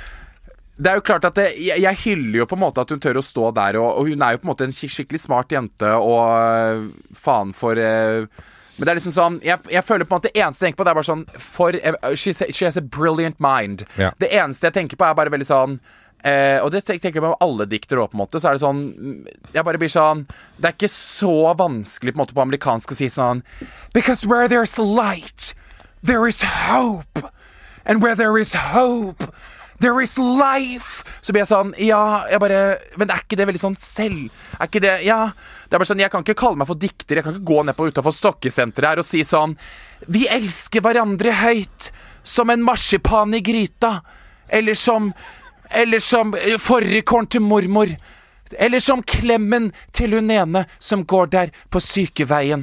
Det er jo klart at det, jeg, jeg hyller jo på en måte at hun tør å stå der, og, og hun er jo på en måte en skikkelig smart jente, og uh, faen for uh, Men det er liksom sånn jeg, jeg føler på en måte det eneste jeg tenker på, det er bare sånn for, uh, she, she has a brilliant mind. Ja. Det eneste jeg tenker på er bare veldig sånn uh, og det tenker jeg på alle diktere også, på en måte. Så er det sånn jeg bare blir sånn det er ikke så vanskelig på en måte på amerikansk å si sånn because where there's light there is hope, and where there is hope there is life. Så blir jeg sånn, ja, jeg bare men er ikke det veldig sånn selv? Er ikke det, ja det er bare sånn, jeg kan ikke kalle meg for dikter. Jeg kan ikke gå ned på utenfor Stokkesenteret her og si sånn vi elsker hverandre høyt som en marsipan i gryta, eller som eller som forrekorn til mormor, eller som klemmen til hun ene som går der på sykeveien.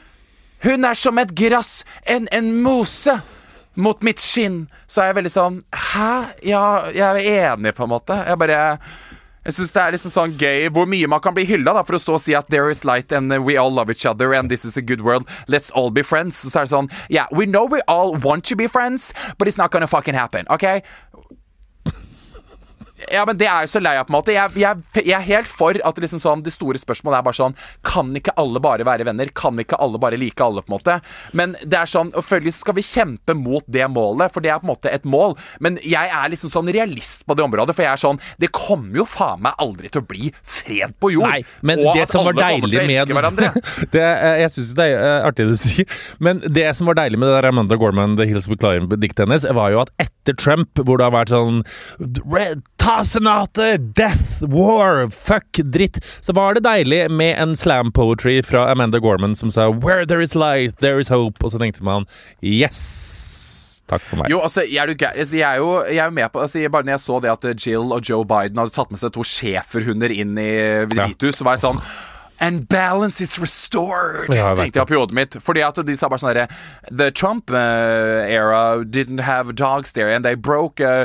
Hun er som et grass, en, en mose mot mitt skinn. Så er jeg veldig sånn hæ? Ja, jeg er enig på en måte. Jeg bare Jeg synes det er liksom sånn gøy hvor mye man kan bli hyllet da for å stå og si at there is light and we all love each other and this is a good world, let's all be friends. Så er det sånn yeah, we know we all want to be friends, but it's not gonna fucking happen, ok? ja, men det er jo så lei av på en måte. Jeg, jeg, jeg er helt for at liksom sånn, det store spørsmålet er bare sånn, kan ikke alle bare være venner? Kan ikke alle bare like alle, på en måte? Men det er sånn, og følgelig skal vi kjempe mot det målet, for det er på en måte et mål. Men jeg er liksom sånn realist på det området, for jeg er sånn, det kommer jo faen meg aldri til å bli fred på jord. Nei, men og det at som var alle kommer til å deilig elske med hverandre. det, Jeg synes det er artig det du sier, men det som var deilig med det der Amanda Gorman The Hills Will Climb-diktet hennes, var jo at etter Trump, hvor det har vært sånn Red, ta senatet, death, war, fuck, dritt, så var det deilig med en slam poetry fra Amanda Gorman som sa where there is light, there is hope, og så tenkte man yes. Takk for meg. Jo, altså, jeg er, jo, jeg er jo jeg er jo med på altså, Bare når jeg så det at Jill og Joe Biden hadde tatt med seg to schæferhunder inn i Hvithus, så var jeg sånn And balance is restored, ja, tenkte jeg på hodet mitt. Fordi at de sa bare sånn herre The Trump uh, era didn't have dogs there, and they broke uh,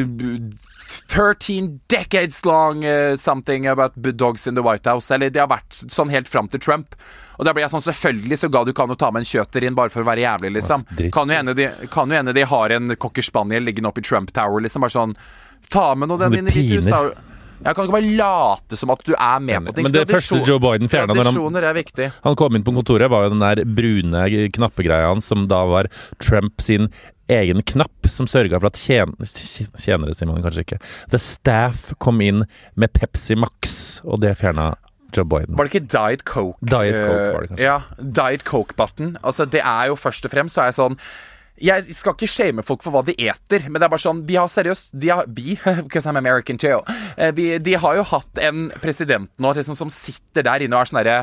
thirteen decades long uh, something about dogs in the White House. Eller det har vært sånn helt fram til Trump. Og da ble jeg sånn, selvfølgelig så ga du kan jo ta med en kjøter inn bare for å være jævlig, liksom. Kan jo hende de, kan jo hende de har en cocker spaniel liggende oppe i Trump Tower, liksom. Bare sånn, ta med noe den inn i Hvithus, da. Jeg kan ikke bare late som at du er med på ting. Men det første Joe Biden fjernet når han, er viktig. han kom inn på kontoret, var jo den der brune knappegreia hans, som da var Trump sin egen knapp, som sørget for at tjen, tjenere, sier man kanskje ikke, The Staff kom inn med Pepsi Max, og det fjernet Joe Biden. Var det ikke Diet Coke? Diet Coke var det kanskje. Ja, Diet Coke-button. Altså, det er jo først og fremst, så er jeg sånn, jeg skal ikke shame folk for hva de eter, men det er bare sånn, vi har seriøst, de har, vi, because I'm American too, vi, de har jo hatt en president nå liksom, som sitter der inne og er sånn der,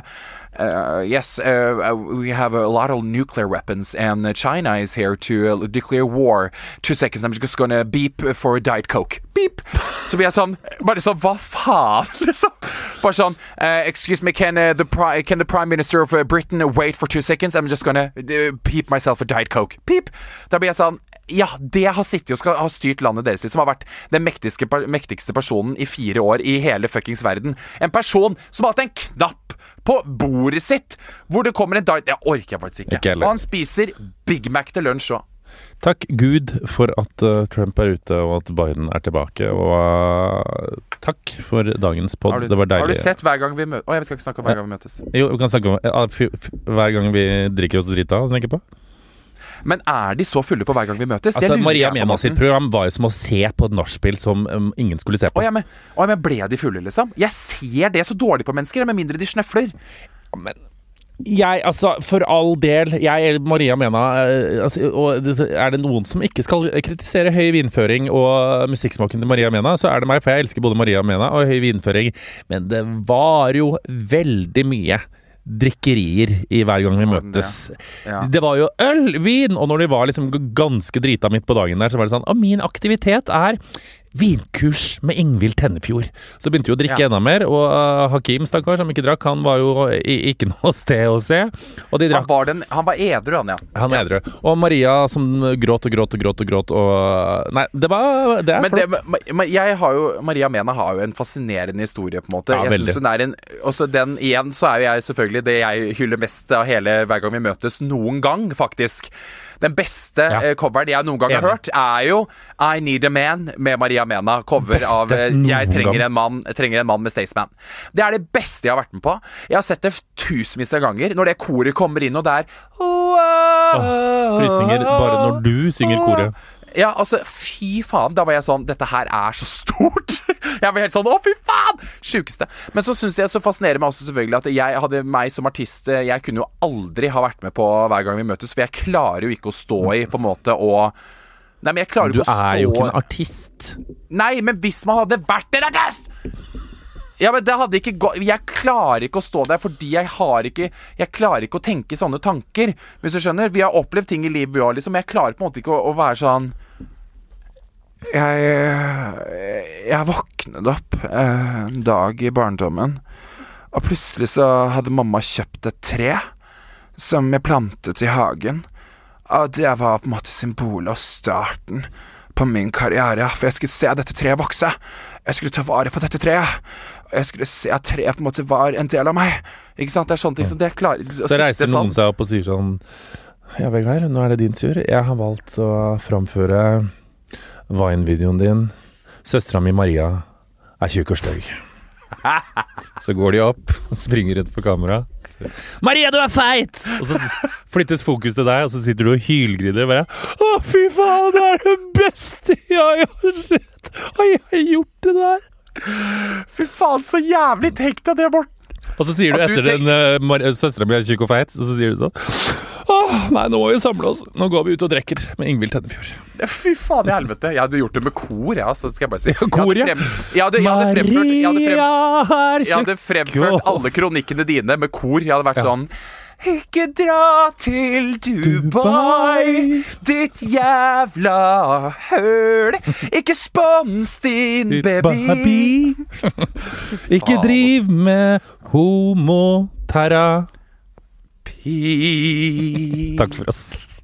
uh, yes, uh, we have a lot of nuclear weapons, and China is here to uh, declare war. Two seconds, I'm just gonna beep for Diet Coke. Beep! Så blir jeg sånn, bare sånn, hva faen, liksom? Bare sånn, uh, excuse me, can, uh, the pri- can the Prime Minister of uh, Britain wait for two seconds? I'm just gonna uh, beep myself a Diet Coke. Beep! Da blir jeg sånn, ja, det har sittet og skal ha styrt landet deres, som har vært den mektigste, mektigste personen i fire år i hele fuckings verden. En person som har hatt en knapp på bordet sitt, hvor det kommer en diet, jeg orker jeg faktisk ikke. ikke og han spiser Big Mac til lunsj også. Takk Gud for at uh, Trump er ute og at Biden er tilbake, og uh, takk for dagens podd. Det var deilig. Har du sett hver gang vi møtes? Åh, vi skal ikke snakke om hver gang vi møtes. Jo, vi kan snakke om uh, f- f- hver gang vi drikker oss drita, tenker på. Men er de så fulle på hver gang vi møtes? Altså, Maria Mena sitt program var jo som å se på et nachspiel som um, ingen skulle se på. Å ja, men, å, men ble de fulle, liksom? Jeg ser det så dårlig på mennesker, med mindre de snøfler. Men jeg, altså, for all del, jeg, Maria Mena, altså, og er det noen som ikke skal kritisere høy vinføring og musikksmaken til Maria Mena, så er det meg, for jeg elsker både Maria Mena og høy vinføring, men det var jo veldig mye drikkerier i hver gang vi møtes. Ja. Det var jo øl, vin, og når de var liksom ganske drita midt på dagen der, så var det sånn, og min aktivitet er vinkurs med Ingvild Tennefjord. Så begynte vi å drikke ja. enda mer, og uh, Hakim, stakkar, som ikke drakk, han var jo i, ikke noe sted å se. Og de drakk. Han var, den, han var edru, han, ja. Han var edru. Og Maria som gråt og gråt og gråt og gråt, og nei, det var, det er men flott. Det, men jeg har jo, Maria Mena har jo en fascinerende historie, på en måte. Ja, jeg synes hun er en, også den igjen, så er jo jeg selvfølgelig det jeg hyller mest av hele hver gang vi møtes, noen gang, faktisk. Den beste ja. uh, coveren jeg noen gang har hørt, er jo I Need a Man med Maria Mena. Cover av uh, Jeg trenger en mann trenger en mann med Staysman. Det er det beste jeg har vært med på. Jeg har sett det tusenvis av ganger. Når det koret kommer inn, og det er oh, oh, frysninger bare når du synger koret. Ja, altså, fy faen. Da var jeg sånn, dette her er så stort. Jeg var helt sånn, å fy faen, sjukeste. Men så synes jeg så fascinerer meg også selvfølgelig at jeg hadde meg som artist, jeg kunne jo aldri ha vært med på hver gang vi møtes, for jeg klarer jo ikke å stå i på en måte og Nei, men jeg klarer du ikke å stå er jo ikke en artist. Nei, men hvis man hadde vært en artist Ja, men det hadde ikke gått. Jeg klarer ikke å stå der fordi jeg har ikke Jeg klarer ikke å tenke sånne tanker, hvis du skjønner. Vi har opplevd ting i livet vi har, liksom. Jeg klarer på en måte ikke å, å være sånn Jeg Jeg våknet opp eh, en dag i barndommen, og plutselig så hadde mamma kjøpt et tre som jeg plantet i hagen. Og det var på en måte symbolet og starten på min karriere, for jeg skulle se dette treet vokse. Jeg skulle ta vare på dette treet, og jeg skulle se at treet på en måte var en del av meg. Ikke sant? Det er sånne ting som det er klar. Så reiser noen sånn. seg opp og sier sånn, ja, Vegard, nå er det din tur. Jeg har valgt å framføre Vine-videoen din søstera mi Maria er tjukk og stygg. Så går de opp og springer rundt på kamera. Maria, du er feit! Og så flyttes fokus til deg, og så sitter du og hylgriner og bare å, fy faen, det er det beste jeg har sett! Har jeg gjort det der? Fy faen, så jævlig tenk deg det, Morten. Og så sier du At du etter den uh, søstera mi er tjukk og feit, og så sier du sånn åh, nei, nå må vi samle oss. Nå går vi ut og drekker med Ingvild Tennefjord. Fy faen i helvete. Jeg hadde gjort det med kor, ja, så skal jeg bare si. Kor, ja. Jeg hadde, frem, jeg hadde, jeg hadde fremført jeg hadde, frem, er jeg hadde fremført alle kronikkene dine med kor. Jeg hadde vært Ja. sånn ikke dra til Dubai, ditt jævla høl. Ikke spons din baby. Ikke driv med homoterapi. Pi. Takk for oss.